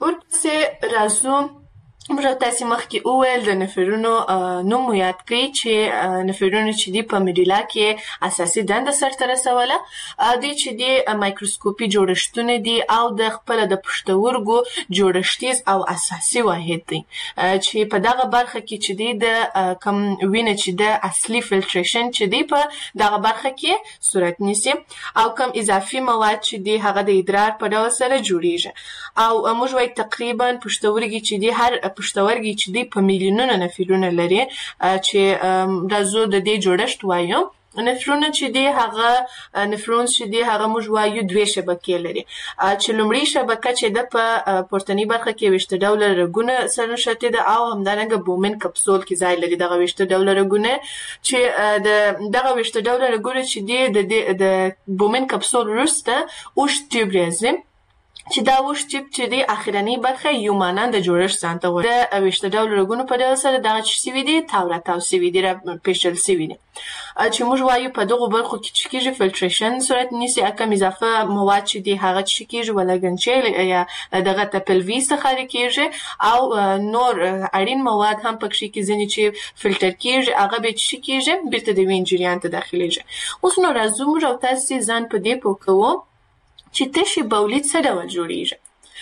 Speaker 2: ورپسې راځو. موږ تاسې مخکې وویل د نفرونو نوم مو یاد کړئ چې نفرونو چې دي په میډیلا کې اساسي دنده سرته رسوله. دوی چې دي مایکروسکوپي جوړښتونه دي او د خپله د پښتورګو جوړښتیز او اساسي واحد دی چې په دغه برخه کې چې دي د کوم وینه چې د اصلي فلټریشن چې دي په دغه برخه کې صورت نیسي، او کوم اضافي مواد چې دي هغه د ادرار په ډول سره جوړیږي. او موږ وایو تقریبا پښتورګي چې دي هر پښتورګي چې دی په میلیونونه نفرونه لري چې راځو د دې جوړښت وایو. نفرونه چې دی هغه نفرون چې دی هغه موږ وایو دوه شبکې لري چې لومړی شبکه چې د په پورتنی برخه کې 20 ډوله رګونه سره نښتي ده او همدارنګه بومن کپسول کې ځای لري. دغه 20 ډوله رګونه چې دغه 20 ډوله رګونه چې دی د بومن کپسول وروسته اوږد ټیوب راځي چې دا اوږد ټیوب چې دی اخرنۍ برخه یو مانند جوړښت ځان ته غواړي. د 20 ډوله رګونو په ډول سره دغه چې سوي دي تاو راتاو سوي دي، راپیچل سوي دي چې موږ وایو په دغو برخو کې چې کېږي فلټریشن صورت نیسي. کوم اضافه مواد چې دي هغه چې کېږي ولګنچې یا دغه ته پلوي څخه کېږي، او نور اړین مواد هم پکې کې ځینې چې فلټر کېږي هغه به چې کېږي بیرته د وین جریان ته داخليږي. اوس نو راځو موږ او تاسې ځان په دې پوه کوو چې تشې بولید څه ډول جوړیږي.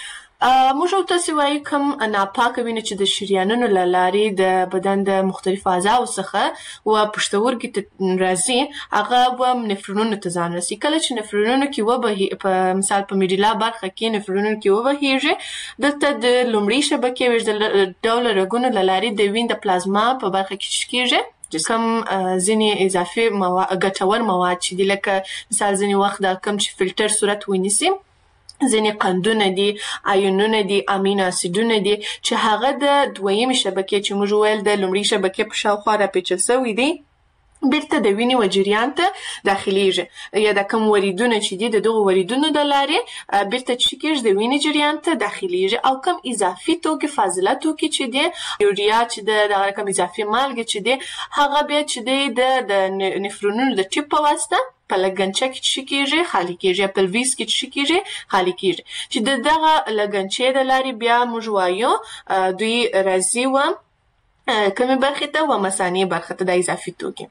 Speaker 2: موږ او تاسې وایو کوم ناپاکه وینه چې د شریانونو له لارې د بدن د مختلفو اعضاو څخه و پښتورګي ته راځي هغه به نفرونونو ته ځان رسي. کله چې نفرونونو کې وبهي په مثال په میډیلا برخه کې نفرونونو کې وبهیږي، دلته د لومړۍ شبکې 20 ډوله رګونو له لارې د وین د پلازما په برخه کې کېږي کوم ځینې اضافي ګټور مواد چې دي لکه مثال ځینې وخت دا کوم چې فلټر صورت ونیسي، ځینې قندونه دي، آیونونه دي، امینو اسیدونه دي چې هغه د دویمې شبکې چې موږ ویل د لومړۍ شبکې په شاوخوا راپیچل سوي دي بیرته د وینې و جریان ته داخليږي، یا د کوم وریدونه چې دي د دغو وریدونو د لارې بیرته چې کېږي د وینې جریان ته داخليږي، او کوم اضافي توکي فاضله توکي چې دي یوریا چې د کوم اضافي مالګې چې دي هغه بیا چې دی د نفرونونو د ټیپ په واسطه په لګنچه کې چې کېږي خالي کېږي، پلویس کې چې کېږي خالي کېږي، چې دغه لګنچې د لارې بیا موږ وایو دوی راځي و کومې برخې ته و مثانې برخه ته د اضافي توکي.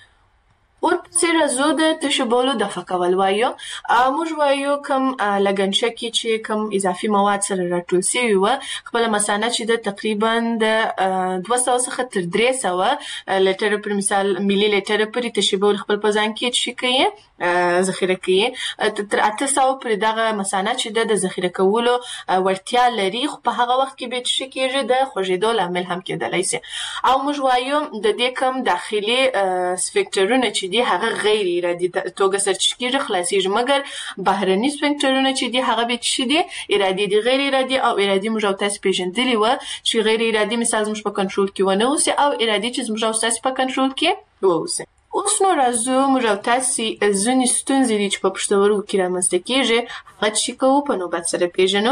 Speaker 2: ورپسې راځو د تشو بولو دفع کول وایو. موږ وایو کوم لګنچه کې چې کوم اضافي مواد سره راټول سوي وه خپله مثانه چې د تقریبا د 200 څخه تر 300 لیټره پر مثال ملي لیټره پورې تشو بول خپل په ځان کې چې کوي ذخیره کوي، تر 800 پورې دغه مثانه چې د ذخیره کولو وړتیا لري، خو په هغه وخت کې به چې کېږي د خوږېدو لامل هم کېدلی شي. او موږ وایو د دې کوم داخلي سفنکټرونه چې دي هغه غیر ارادي توګه سرچکیږي خلاصيږي، مګر بهرني سفنکټرونه چې دي هغه به چې دي ارادي دي. غیر ارادي او ارادي موږ او تاسو پیژندلی و چې غیر ارادي مثال زموږ په کنټرول کې ونه اوسي او ارادي چې زموږ او تاسو په کنټرول کې واوسي. اوس نو راځو موږ او تاسو ځینې ستونزې دي چې په پښتورګو کې رامنځته کېږي هغه چې کوو په نوبت سره پیژنو.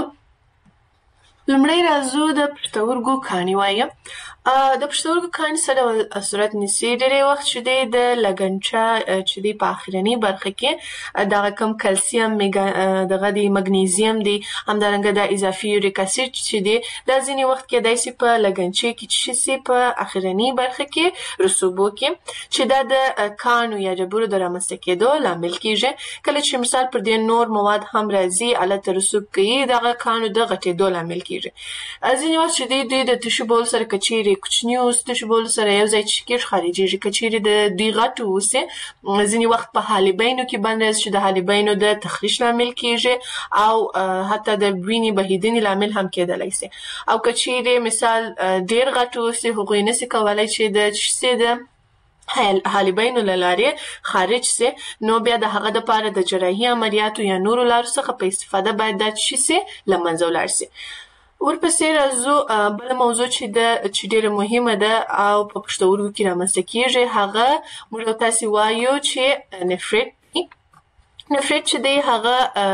Speaker 2: لومړی راځو د پښتورګو کاڼي وایو. د پښتورګو کاڼي څه ډول صورت نیسي؟ ډېری وخت چې دی د لګنچه چې دی په اخرنۍ برخه کې دغه کم کلسیم دغه دی مګنیزیم دی، همدارنګه د اضافي یوریک اسید چې دی دا ځینې وخت کېدای شي په لګنچې کې چې شي په اخرنۍ برخه کې رسوبو کې چې دا د کاڼو یا ډبرو د رامنځته کېدو لامل کېږي. کله چې مثال پر دې نور مواد هم راځي هلته رسوب کوي دغه کاڼو د غټېدو لامل کېږي. کیږي. ځینې وخت چې دوی د تشو بول سره کچېرې کوچني اوس تشو بول سره یو ځای کېږي خارجېږي. کچېرې د دوی غټ اوسي ځینې وخت په حالبینو کې بند راځي چې د حالبینو د تخریش لامل کیږي او حتی د وینې بهیدنې لامل هم کېدلی سي. او کچېرې مثال ډېر غټ اوسي هغوی نسي کولی چې د حالبینو له لارې خارج سي، نو بیا د هغه دپاره د جراحي عملیاتو یا نورو لارو څخه په استفاده باید دا څه سي له منځه ولاړ سي. ورپسې راځو بله موضوع چې ډېره مهمه ده او په پښتورګو کې رامنځته کیږي، هغه موږ او تاسې وایو چې نفریت. نفریت چې دی هغه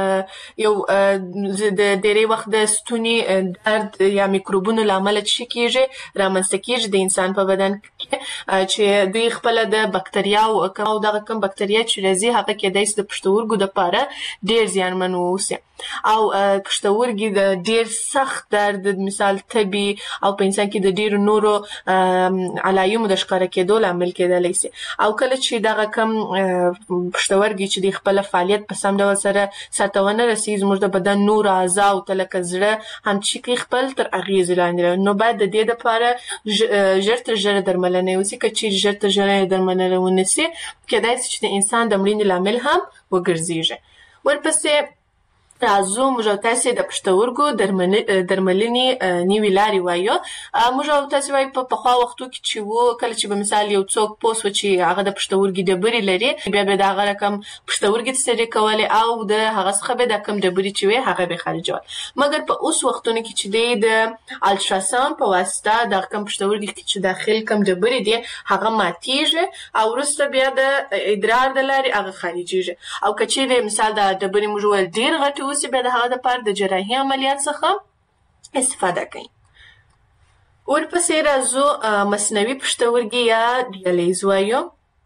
Speaker 2: یو د ډېری وخت د ستوني درد یا میکروبونو له امله څه کیږي رامنځته کیږي د انسان په بدن کې، چې دوی خپله د بکتریاو او دغه کوم بکتریا چې راځي هغه کېدای سي د پښتورګو دپاره ډېر زیانمن واوسي او پښتورګي د ډېر سخت درد مثال تبي او په انسان کې د ډېرو نورو علایمو د ښکاره کېدو لامل کېدلی سي. او کله چې دغه کوم پښتورګي چې د خپله فعالیت په سم ډول سره سرته ونه رسي، زموږ د بدن نور اعضاو ته لکه زړه هم چې کوي خپل تر اغېزې لاندې، نو باید د دې دپاره ژر تر ژره درملنه وسي. که چیرې ژر تر ژره درملنه ونه سي کېدای سي چې د انسان د مړینې لامل هم وګرځېږي. ورپسې راځو موږ او تاسې د پښتورګو درملنې نوې لارې وایو. موږ او تاسې وایو په پخوا وختو کې چې و کله چې به مثال یو څوک پوه سو چې هغه د پښتورګي ډبرې لري، بیا به د هغه رقم پښتورګي تسرې کولې او د هغه څخه به دا کم ډبرې چې وې هغه به خارجول. مګر په اوس وختونو کې چې دی د الټراساوند په واسطه دغه کم پښتورګي کې چې داخل کم ډبرې دي هغه ماتېږي او وروسته بیا د ادرار د لارې هغه خارجېږي. او که چیرې مثال د ډبرې موږ وویل ډېر غټې اوسي، بیا د هغه دپاره د جراحي عملیات څخه استفاده کوي. ورپسې راځو مصنوعي پښتورګي یا ډیالیز وایو.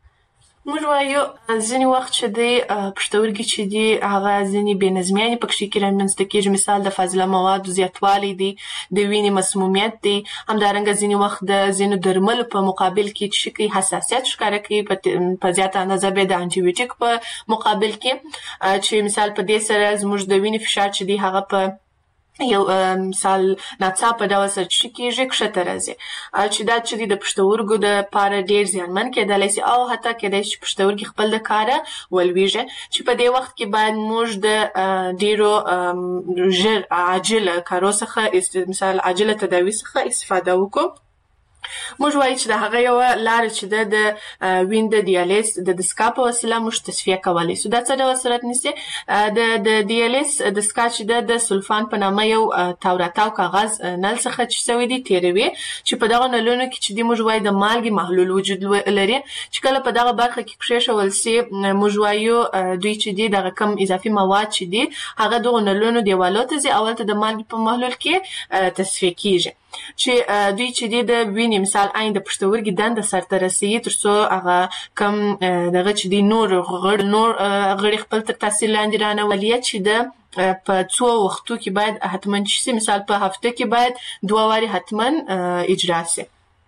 Speaker 2: موږ وایو ځینې وخت چې دی پښتورګي چې دي هغه ځینې بې نظمیانې پکښې کې رامنځته کېږي، مثال د فاضله موادو زیاتوالی دی، د وینې مسمومیت دی، همدارنګه ځینې وخت د ځینو درملو په مقابل کې چې کوي حساسیت ښکاره کوي، په زیاته اندازه بیا د انټي بیوټیک په مقابل کې چې مثال په دې سره زموږ د وینې فشار چې دی هغه په یو مثال ناڅاپه ډول سره چې کېږي کښته راځي، چې دا چې د پښتورګو دپاره ډېر زیانمن کېدلی سي او حتی کېدای شي چې پښتورګي خپل د کاره ولویږي، چې په دې وخت کې باید موږ د ډېرو ژر عاجله کارو څخه مثال عاجله تداوي څخه استفاده وکړو. موږ وایو چې د هغه یوه لاره چې ده د وین د دیالیز د دستګاه په وسیله موږ تصفیه کولی سو. دا څه ډول صورت نیسي؟ د دیالیز دستګاه چې ده د سلفان په نامه یو تاو راتاو کاغذ نل څخه چې سوی دی تېروي، چې په دغه نلونو کې چې دی موږ وایو د مالګې محلول وجود لري، چې کله په دغه برخه کې کښېښول سي موږ وایو دوی چې دی دغه کم اضافي مواد چې دی هغه دغو نلونو دیوالو ته ځي او هلته د مالګې په محلول کې تصفیه کېږي، چې دوی چې دی د وینې مثال عین د پښتورګي دنده سرته رسوي تر څو هغه کم دغه چې دی نور غړي خپل تر تاثیر لاندې رانولي، چې د په څو وختو کې باید حتما چې سي مثال په هفته کې باید 2 وارې حتما اجرا سي.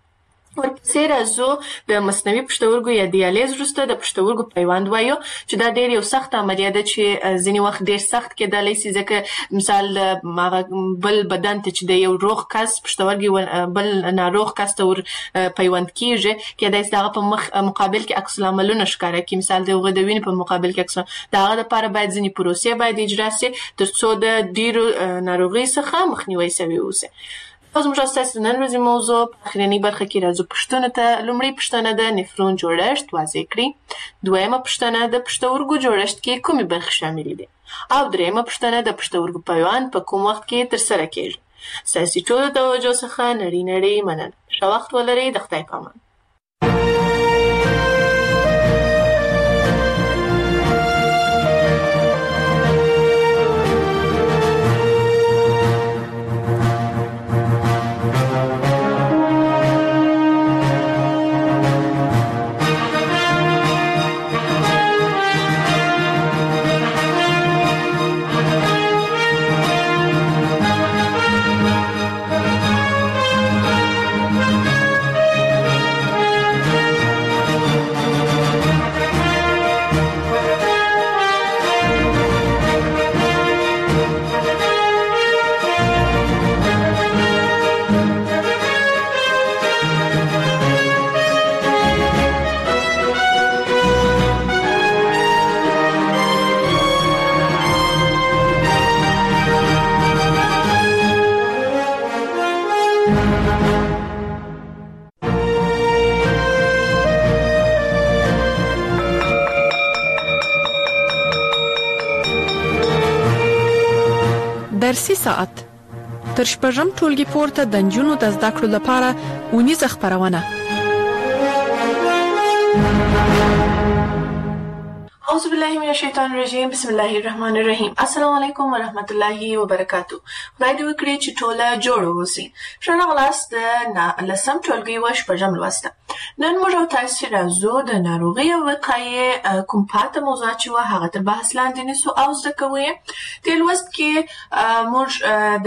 Speaker 2: ورپسې راځو د مصنوعي پښتورګو یا دیالیز وروسته د پښتورګو پیوند وایو، چې دا ډېر یو سخت عملیه ده چې ځینې وخت ډېر سخت کېدلی سي، ځکه مثال هغه بل بدن ته چې د یو روغ کس پښتورګي بل ناروغ کس ته ور پیوند کېږي، کېدای سي د هغه په مقابل کې عکس العملونه ښکاره کړي، مثال د هغه د وینې په مقابل کې عکس د هغه دپاره باید ځینې پروسې باید اجرا سي تر څو د ډېرو ناروغیو څخه مخنیوی سوی اوسي. اوس موږ ستاسو د نن ورځې موضوع په اخرنۍ برخه کې راځو پوښتنو ته. لومړۍ پوښتنه د نفرون جوړښت واضح کړئ. دویمه پوښتنه د پښتورګو جوړښت کې کومې برخې شاملې دي؟ او دریمه پوښتنه د پښتورګو پیوند په کوم وخت کې ترسره کېږي؟ ستاسې ټولو توجه څخه نړۍ مننه. ښه وخت ولرئ. د خدای په امان.
Speaker 1: فارسي ساعت تر شپږم ټولګي پورته د نجونو د زده کړو لپاره اونیزه خپرونه.
Speaker 2: اعوذ بالله من الشیطان الرجیم. بسم الله الرحمن الرحیم. السلام علیکم ورحمت الله وبرکاتو. خدای دې وکړي چې ټوله جوړ اوسئ. ښه راغلاست د لسم ټولګي و شپږم لوسته. نن موږ او تاسو راځو د ناروغۍ او وقایې کوم پاته موضوع چې وه هغه تر بحث لاندې نیسو او زده کوو یې. دې لوست کې موږ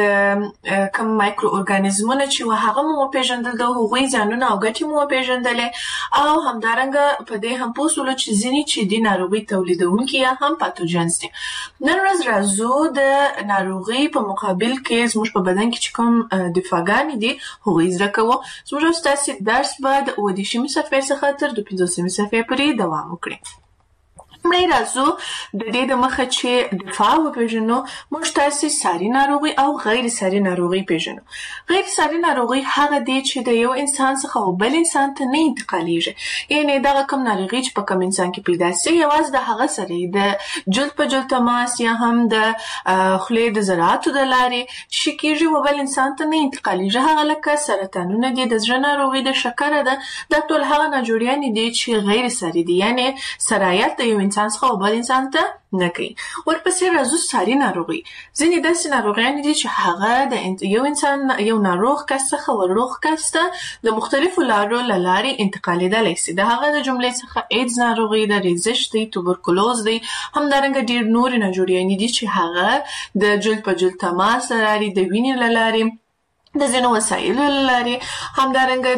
Speaker 2: د کوم مایکرو ارګانیزمونه چې وه هغه مو وپېژندل، د هغوی زیانونه او ګټې مو وپېژندلې او همدارنګه په دې هم پوه شولو چې ځینې چې دي ناروغۍ تولیدونکي یا هم پاتوجنز دي. نن ورځ راځو د ناروغۍ په مقابل کې زموږ په بدن کې چې کوم دفاعګانې دي هغوی زده کوو. زموږ او ستاسې درس به د اووه-دېرشمې صفحې څخه تر 15مې صفحې پورې دوام وکړي. لومړی راځو د دې د مخه چې دفاع وپېژنو. موږ تاسې ساري ناروغي او غیر ساري ناروغي پېژنو. غیر ساري ناروغي هغه دی چې د یو انسان څخه او بل انسان ته نه انتقالیږي، یعنې دغه کوم ناروغي چې په کوم انسان کې پیدا سي یوازې د هغه سره د جلد په جلد تماس یا هم د خولې د ذراتو د لارې چې کېږي و بل انسان ته نه انتقالیږي. هغه لکه سرطانونه دي، د زړه ناروغي، د شکره ده، دا ټول هغه ناجوړیانې دي چې غیر ساري دي، یعنې سرایت د یو انسان څخه او بل انسان ته نه کوي. ورپسې راځو ساري ناروغي. ځینې داسې ناروغیانې دي چې هغه د یو انسان یو ناروغ کس څخه ور روغ کس ته د مختلفو لارو له لارې انتقالېدلی سي. د هغه د جملې څخه ایډز ناروغي ده، ریزش دی، توبرکلوز دی، همدارنګه ډېر نورې ناجوړیانې دي چې هغه د جلد په جلد تماس له لارې، د وینې له لارې، د ځینو وسایلو له لارې، همدارنګه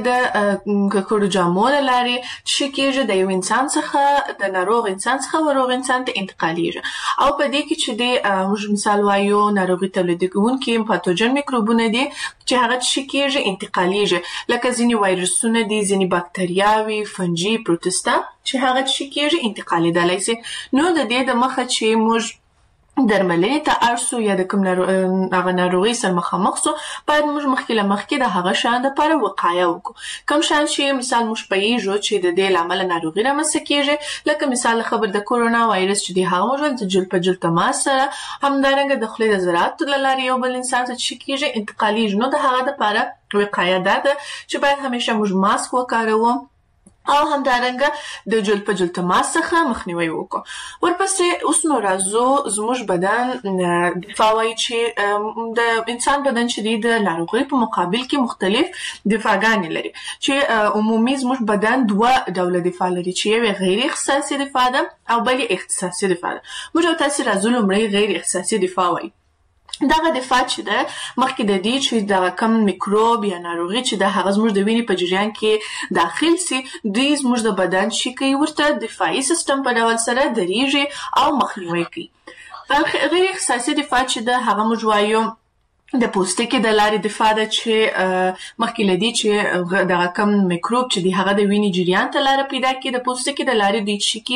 Speaker 2: د ککړو جامو له لارې چې کېږي د یو انسان څخه د ناروغ انسان څخه ور روغ انسان ته انتقالیږي. او په دې کې چې د موږ مثال وایو ناروغي تولیدونکي پاتوجن میکروبونه دي چې هغه چې کېږي انتقالیږي، لکه ځینې وایرسونه دي، ځینې باکتریاوې، فنجي، پروتستا چې هغه چې کېږي انتقالېدلی سي. نو د دې د مخه چې موږ درملنې ته اړ سو یا د کوم هغه ناروغۍ سره مخامخ سو باید موږ مخکې له مخکې د هغه شیانو دپاره وقایه وکړو. کوم شیان چې مثال موږ پوهېږو چې د دې له امله ناروغي رامنځته کېږي، لکه مثال خبر د کورونا وایرس چې دی هغه موږ د جلد په جلد تماس سره، همدارنګه د خولې د ذراتو له لارې یو بل انسان ته چې کېږي انتقالیږي. نو د هغه دپاره وقایه دا ده چې باید همیشه موږ ماسک وکاروو او همدارنګه د جلد په جلد تماس څخه مخنیوی وکړو. ورپسې اوس نو راځو زموږ بدن دفاع وایي چې د انسان بدن چې دی د ناروغۍ په مقابل کې مختلف دفاعګانې لري، چې عمومي زموږ بدن دوه ډوله دفاع لري، چې یو غیر اختصاصي دفاع ده او بل اختصاصي دفاع ده. موږ او تاسې راځو لومړی غیر اختصاصي دفاع وایي. دغه دفاع چې ده مخکې د دې چې دغه کم میکروب یا ناروغي چې ده هغه زموږ د وینې په جریان کې داخل سي، دوی زموږ د بدن چې کوي ورته دفاعي سیستم په ډول سره درېږي او مخنیوی کوي. غیر اختصاصي دفاع چې ده هغه موږ وایو د پوستکي د لارې دفاع ده، چې مخکې له دې چې دغه کم میکروب چې دی هغه د وینې جریان ته لاره پیدا کړي، د پوستکي د لارې دوی چې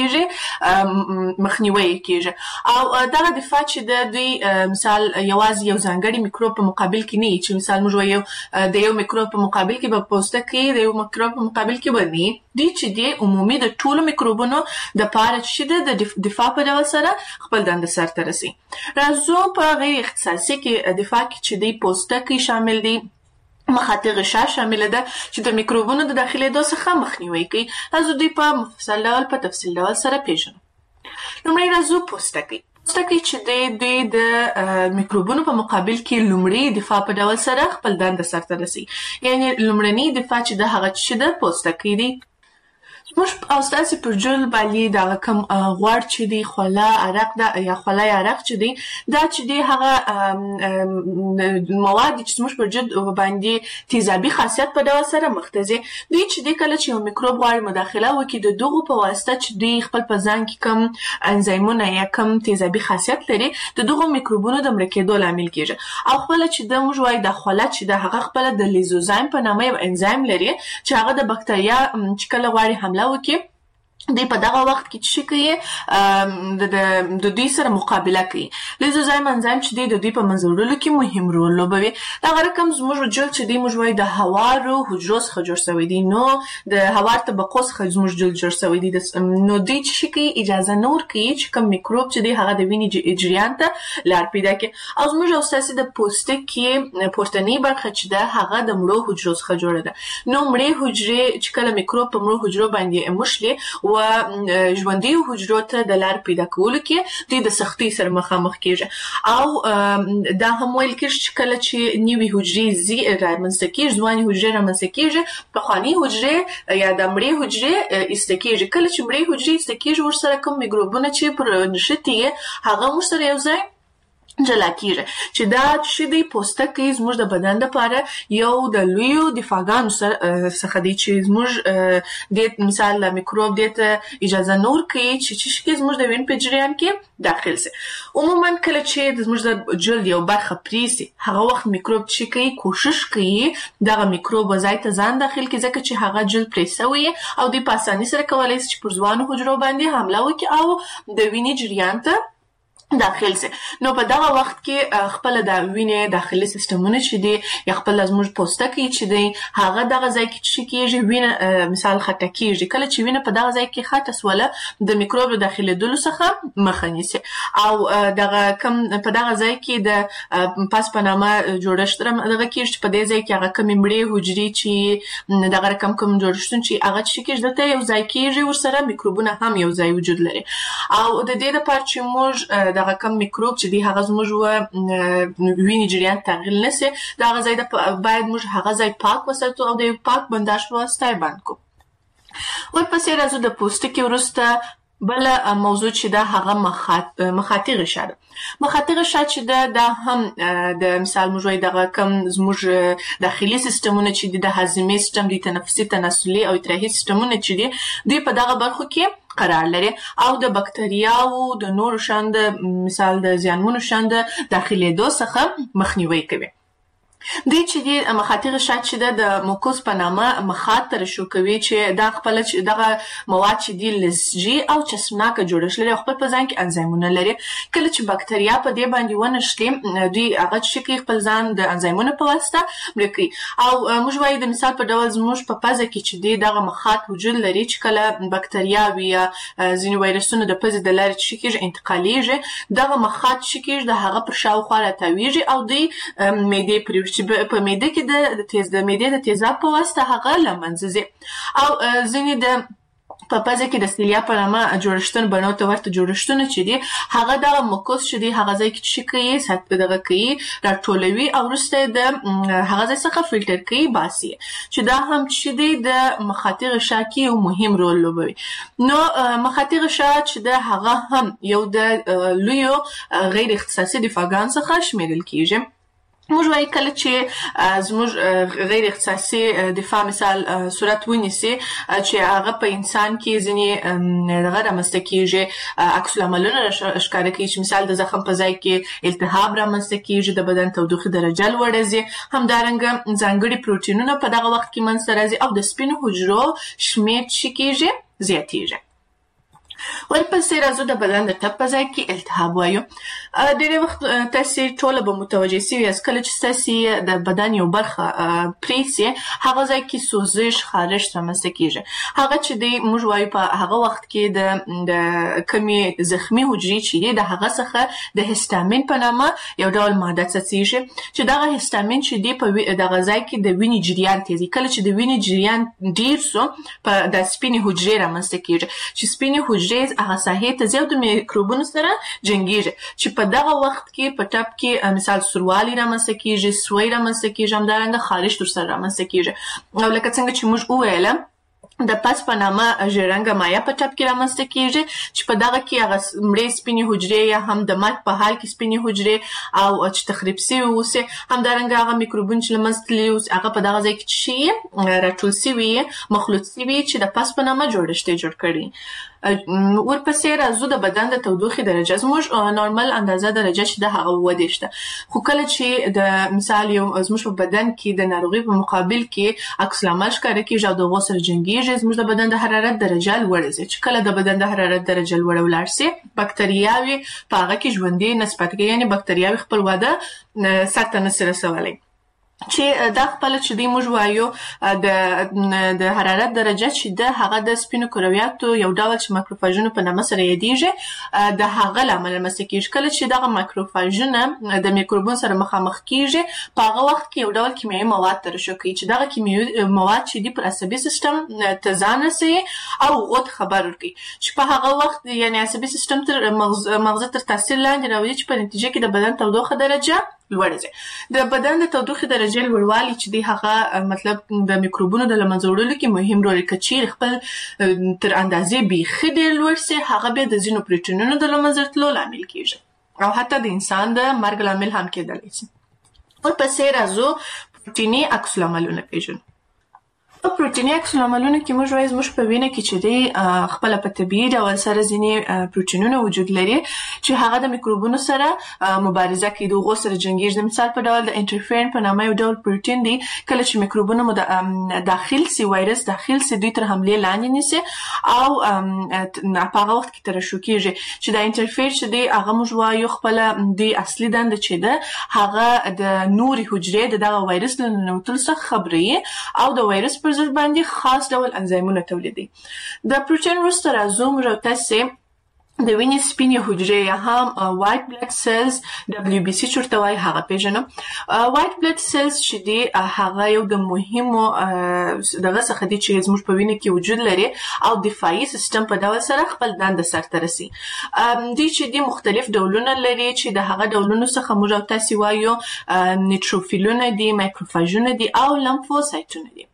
Speaker 2: کېږي مخنیوی یې کېږي. او دغه دفاع چې ده دوی مثال یوازې یو ځانګړي میکروب په مقابل کې نه وي، چې مثال موږ وایو د یو میکروب په مقابل کې به پوستکي د یو میکروب په مقابل کې به نه، دوی چې دی عمومي د ټولو میکروبونو دپاره چې ده د دفاع په ډول سره خپل دنده سرته رسوي. راځو په غیر اختصاصي کې دفاع کې چې دی پوستکی شامل دی، مخاطي غشا شامله ده چې د میکروبونو د داخلېدو څخه مخنیوی کوي. راځو دوی په مفصل ډول په تفصیل ډول سره پېژنو. لومړی راځو پوستکی. پوستکی چې دی دوی د میکروبونو په مقابل کې لومړی دفاع په ډول سره خپل دنده سرته رسوي، یعنې لومړنی دفاع چې ده هغه چې ده پوستکی دی. موږ او ستاسې پر جلد باندې دغه کوم غوړ چې دی، خوله، عرق ده یا خوله یا عرق چې دی، دا چې دی هغه مواد چې زموږ پر جلد باندې تیزابي خاصیت په ډول سره مختزي. دوی چې دی کله چې یو میکروب غواړي مداخله وکړي، د دغو په واسطه چې دوی خپل په ځان کې کم انزایمونه یا کم تیزابي خاصیت لري، د دغو میکروبونو د مړه کېدو لامل کېږي. او خپله چې ده موږ وایو د خوله چې ده هغه خپله د لیزوزایم په نامه یو انزایم لري چې هغه د بکتریا چې کله غواړي حمله وکړي دوی په دغه وخت کې چې کوي د دوی سره مقابله کوي. لیزوزایم انزایم چې د دوی په منځوړلو کې مهم رول لوبوي. دغه رقم زموږ جلد چې موږ وایو د هوارو حجرو څخه جوړ شوی دی، نو د هوار طبقو څخه زموږ جلد جوړ شوی دی. نو دوی چې کوي اجازه نه ورکوي چې کوم میکروب چې دی هغه د وینې جریان ته لار پیدا کړي. او زموږ او ستاسې د پوستکي پورتنۍ برخه چې ده هغه د مړو حجرو څخه جوړه ده. نو مړې حجرې چې کله میکروب په مړو حجرو باندې مشلي و ژوندۍ حجرو ته د لار پیدا کولو کې دوی د سختۍ سره مخامخ کېږي. او دا هم ویل کېږي چې کله چې نوې حجرې رامنځته کېږي، ځوانې حجرې رامنځته کېږي، پخوانۍ حجرې یا د مړې حجرې ایسته کېږي. کله چې مړې حجرې ایسته کېږي ورسره کوم میکروبونه چې پر نښتي هغه ورسره یو ځای جلا کیږي، چې دا چې د پوستکي زموږ د بدن لپاره یو د لویو دفاعګانو څخه دی چې زموږ د مثال میکروب دې ته اجازه نه ورکوي چې زموږ د وینې په جریان کې داخل شي. عموما کله چې زموږ د جلد یو برخه پرې شي هغه وخت میکروب چې کوي کوشش کوي دغه میکروب ځای ته ځان داخل کړي، ځکه چې هغه جلد پرې شوی او دوی په اسانۍ سره کولی شي چې پر ځوانو حجرو باندې حمله وکړي او د وینې جریان ته داخل سي. نو په دغه وخت کې خپل د وینې داخلي سیستمونه چې دي یا خپل زموږ پوستکي چې دی هغه دغه ځای کې چې کېږي وینه مثال خټه کېږي. کله چې وینه په دغه ځای کې خټه سوله د میکروب داخلېدلو څخه مخه نیسي او دغه کم په دغه ځای کې د پاس په نامه جوړښت دغه کېږي چې په دې ځای کې هغه کمې مړې حجرې چې دغه رقم کوم جوړښتونه چې هغه چې کېږي دلته یو ځای کېږي، ورسره میکروبونه هم یو ځای وجود لري. او د دې لپاره چې موږ دغه کم میکروب چې دی هغه زموږ وینې جریان تغییر نشي، دغه ځای باید موږ هغه ځای پاک وساتو او د پاک بنداژ په واسطه یې بند کړو. ورپسې راځو د پوستکي وروسته بل موضوع چې ده هغه مخاطي غشا ده. مخاطي غشا چې ده دا هم د مثال موږ وایو دغه کم زموږ داخلي سیستمونه چې دي د هاضمې سیستم دي، تنفسي تناسلي او ادراحي سیستمونه چې دي دوی په دغه برخو کې قرار لري او د بکتریاو د نورو شان د مثال د زیانمنو شان د داخلېدو څخه مخنیوي کوي. دوی چې دی مخاطي غشا چې ده د موکوس په نامه مخاط ترشح کوي چې دا خپل دغه مواد چې دي لزجي او چسبناکه جوړښت لري او خپل په ځان کې انزایمونه لري. کله چې بکتریا په دې باندې ونښتي دوی هغه چې کوي خپل ځان د انزایمونو په واسطه مړه کوي. او موږ وایو د مثال په ډول زموږ په پزه کې چې دی دغه مخاط وجود لري چې کله بکتریاوې یا ځینې وایرسونه د پزې د لارې چې کېږي انتقالیږي، دغه مخاط چې کېږي د هغه پر شاوخوا راتاویږي او دوی معدې پرې چې په معده کې د معدې د تیزاب په واسطه هغه له منځه ځي. او ځینې د په پزه کې د سیلیا په نامه جوړښتونه بڼو ته ورته جوړښتونه چې دي هغه دغه موکوس چې دی هغه ځای کې چې کوي دغه کوي راټولوي او وروسته د هغه ځای څخه فلټر کوي باسي، چې دا هم چې دی د مخاطي غشا کې یو مهم رول لوبوي. نو مخاطي غشا چې ده هغه هم یو د لویو غیر اختصاصي دفاعګان څخه شمیرل کېږي. موږ وایي کله چې زموږ غیر اختصاصي دفاع مثال صورت ونیسي چې هغه په انسان کې ځینې دغه رامنځته کېږي عکس العملونه ښکاره کوي چې مثال د زخم په ځای کې التهاب رامنځته کېږي، د بدن تودوخې درجه لوړه ځي، همدارنګه ځانګړي پروټینونه په دغه وخت کې منځته راځي او د سپینو حجرو شمېر چې کېږي زیاتېږي. ورپسې راځو د بدن د ټپ په ځای کې التهاب وایو. ډېری وخت تاسې ټوله به متوجه سوي یاست کله چې ستاسې د بدن یو برخه پرې سي هغه ځای کې سوزش خارش رامنځته کېږي. هغه چې دی موږ وایو په هغه وخت کې د کمې زخمي حجرې چې دي د هغه څخه د هستامین په نامه یو ډول ماده څڅېږي چې دغه هستامین چې دی په دغه ځای کې د وینې جریان تېزوي. کله چې د وینې جریان ډېر سو په د سپینې حجرې رامنځته کېږي چې سپینې حجرې هغه ساحې ته ځي او د میکروبونو سره جنګېږي چې په دغه وخت کې په ټپ کې مثال سوروالی رامنځته کېږي، سوی رامنځته کېږي، همدارنګه خارش ورسره رامنځته کېږي. او لکه څنګه چې موږ وویله د پس په نامه ژیړرنګه مایع په ټپ کې رامنځته کېږي چې په دغه کې هغه مړې سپینې حجرې یا هم د مرګ په حال کې سپینې حجرې او چې تخریب سوي اوسي، همدارنګه هغه میکروبونه چې له منځه تللي اوسي هغه په دغه ځای کې چې راټول سوي مخلوط سوي چې د پس په نامه جوړښت یې جوړ کړي. ورپسې راځو د بدن د تودوخې درجه. زموږ نورمال اندازه درجه چې د هغه 30 ده، خو کله چې د مثال یو زموږ په بدن کې د ناروغي په مقابل کې عکس العمل ښکاره کېږي او د هغو سره جنګېږي، زموږ د بدن د حرارت درجه لوړه ځي. چې کله د بدن د حرارت درجه لوړه ولاړ سي، بکتریاوې په هغه کې ژوندي نسبت کوي، یعنې بکتریاوې خپل وده سرته نشي رسولی. چې دا خپل چې دی موږ وایو د حرارت درجه چې د هغه د سپینو کرویاتو یو ډول چې مایکروفاژونه په نامه سره یادېږي د هغه له امله رامنځته کېږي. کله چې دغه مایکروفاژونه د میکروبونو سره مخامخ کېږي، په هغه وخت کې یو ډول کیمیاوي مواد ترشح کوي چې دغه کیمیاوي مواد چې دی پر عصبي سیستم ته ځان رسوي او هغو ته خبر ورکوي چې په هغه وخت یعنې عصبي سیستم تر مغزه تر تاثیر لاندې راولي چې په نتیجه کې د بدن تودوخه درجه لوړه ځي. د بدن د تودوخې درجې لوړوالی چې دی هغه مطلب د میکروبونو د له منځه وړلو کې مهم رول لري. که چیرې خپل تر اندازې بیخي ډېر لوړ سي، هغه بیا د ځینو پروټینونو د له منځه تلو لامل کېږي او حتی د انسان د مرګ لامل هم کېدلی سي. ورپسې راځو پروټیني عکس العملونه پېژنو. په پروټیني عکس العملونو کې موږ وایو زموږ په وینه کې چې دی خپله په طبیعي ډول سره ځینې پروټینونه وجود لري چې هغه د میکروبونو سره مبارزه کوي، د هغو سره جنګېږي. د مثال په ډول د انټرفیرن په نامه یو ډول پروټین دی، کله چې میکروبونه مو داخل سي، وایرس داخل سي، دوی تر حملې لاندې نیسي او په هغه وخت کې ترشح کېږي چې دا انټرفیر چې دی هغه موږ وایو خپله دوی اصلي دنده چې ده هغه د نورې حجرې د دغه وایرس له ننوتلو څخه خبروي او د وایرس پر ضد باندې خاص ډول انزایمونه تولیدوي. د پروټین وروسته راځو موږ او تاسې د وینې سپینې حجرې یا هم وایټ بلډ سیلز WBC چې ورته وایي هغه پېژنو. وایټ بلډ سیلز چې دی هغه یو د مهمو دغه څخه دی چې زموږ په وینه کې وجود لري او دفاعي سیستم په ډول سره خپل دنده سرته رسي. دوی چې دی مختلف ډولونه لري چې د هغه ډولونو څخه موږ او تاسې وایو نیټروفیلونه دي، مایکروفاژونه دي او لمفوسایټونه دي.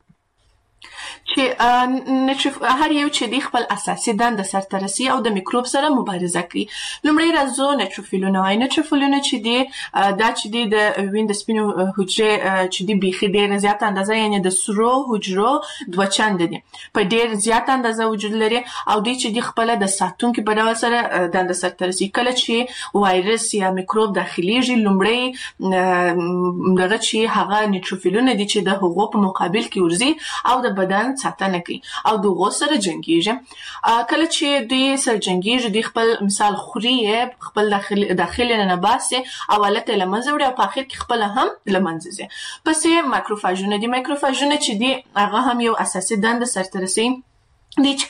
Speaker 2: چې هر یو چې دی خپل اساسي دنده سرته رسي او د میکروب سره مبارزه کوي. لومړی راځو نیټروفیلونه وایي. نیټروفیلونه چې دی دا چې دی د وینې د سپینو حجرې چې دی بیخي ډېره زیاته اندازه یعنې د سرو حجرو 2 چنده دي، په ډېر زیاته اندازه وجود لري او دوی چې دی خپله د ساتونکي په ډول سره دنده سرته رسي. کله چې وایرس یا میکروب داخلیږي، لومړی دغه چې هغه نیټروفیلونه دي چې د هغو په مقابل کې ورځي او د بدن ساتنه کوي او د هغو سره جنګېږي. کله چې دوی سره جنګېږي، دوی خپل مثال خوري، خپل داخل نه باسي او حالت یې له منځه وړي او په اخر کې خپله هم له منځه ځي. پسې مایکروفاژونه دي. مایکروفاژونه چې دي هغه هم یو اساسي دنده سرته رسوي. دی چې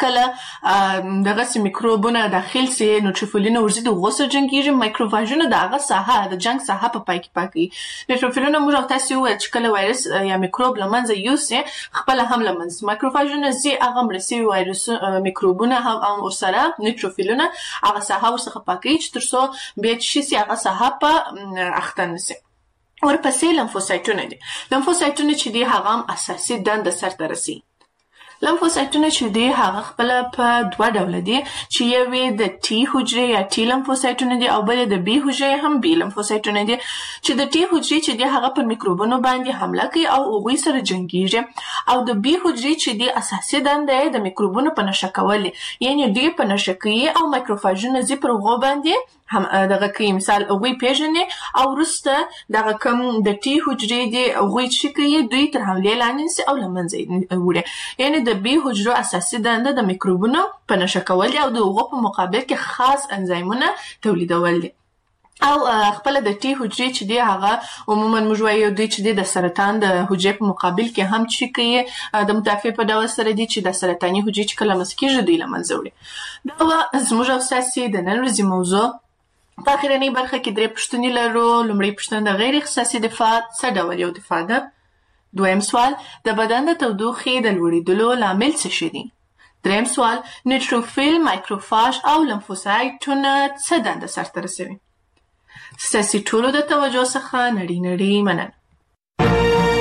Speaker 2: کله دغسې میکروبونه داخل سي، نیټروفیلونه ورځي، د هغو سره جنګېږي. مایکروفاژونه د هغه ساحه د جنګ ساحه په پای کې پاکوي. نیټروفیلونه موږ او تاسې وویل چې کله وایرس یا میکروب له منځه یوسي، خپله هم له منځه. مایکروفاژونه ځي، هغه مړه سوي وایرس میکروبونه هم ورسره نیټروفیلونه هغه ساحه ورڅخه پاکوي چې تر څو بیا چې شي سي هغه ساحه په اخته نه سي. ورپسې لمفوسایټونه دي. لمفوسایټونه چې دي هغه هم اساسي دنده سرته رسي. لمفوسایټونه چې دی هغه خپله په 2 ډوله دي، چې یو یې د ټي حجرې یا ټي لمفوسایټونه دي او بل یې د بي حجرې هم بي لمفوسایټونه دي. چې د ټي حجرې چې دی هغه پر میکروبونو باندې حمله کوي او هغوی سره جنګېږي او د بي حجرې چې دی اساسي دنده یې د میکروبونو په نشه کول دي، یعنې دوی په نشه کوي او مایکروفاژونه ځي پر هغو باندې هم دغه کوي. مثال هغوی پېژني او وروسته دغه کوم د ټي حجرې دي هغوی چې کوي دوی تر حملې لاندې نیسي او له منځه یې وړي. یعنې د بي حجرو اساسي دنده د میکروبونو په نشه کول دي او د هغو په مقابل کې خاص انزایمونه تولیدول دي. او خپله د ټي حجرې چې دی هغه عموما موږ وایو دوی چې دی د سرطان د حجرې په مقابل کې هم چې کوي د مدافع په ډول سره دي چې د سرطاني حجرې چې کله مسکېږي دوی له منځه وړي. دا به زموږ او ستاسې د نن ورځې موضوع. په اخرنۍ برخه کې 3 پوښتنې لرو. لومړۍ پوښتنه د غیر اختصاصي دفاع څه ډول یو دفاع ده؟ دویم سوال د بدن د تودوخې د لوړېدلو لامل څه شی دی؟ دریم سوال نیټروفیل، مایکروفاژ او لمفوسایټونه څه دنده سرته رسوي؟ ستاسې ټولو د توجه څخه نړۍ مننه.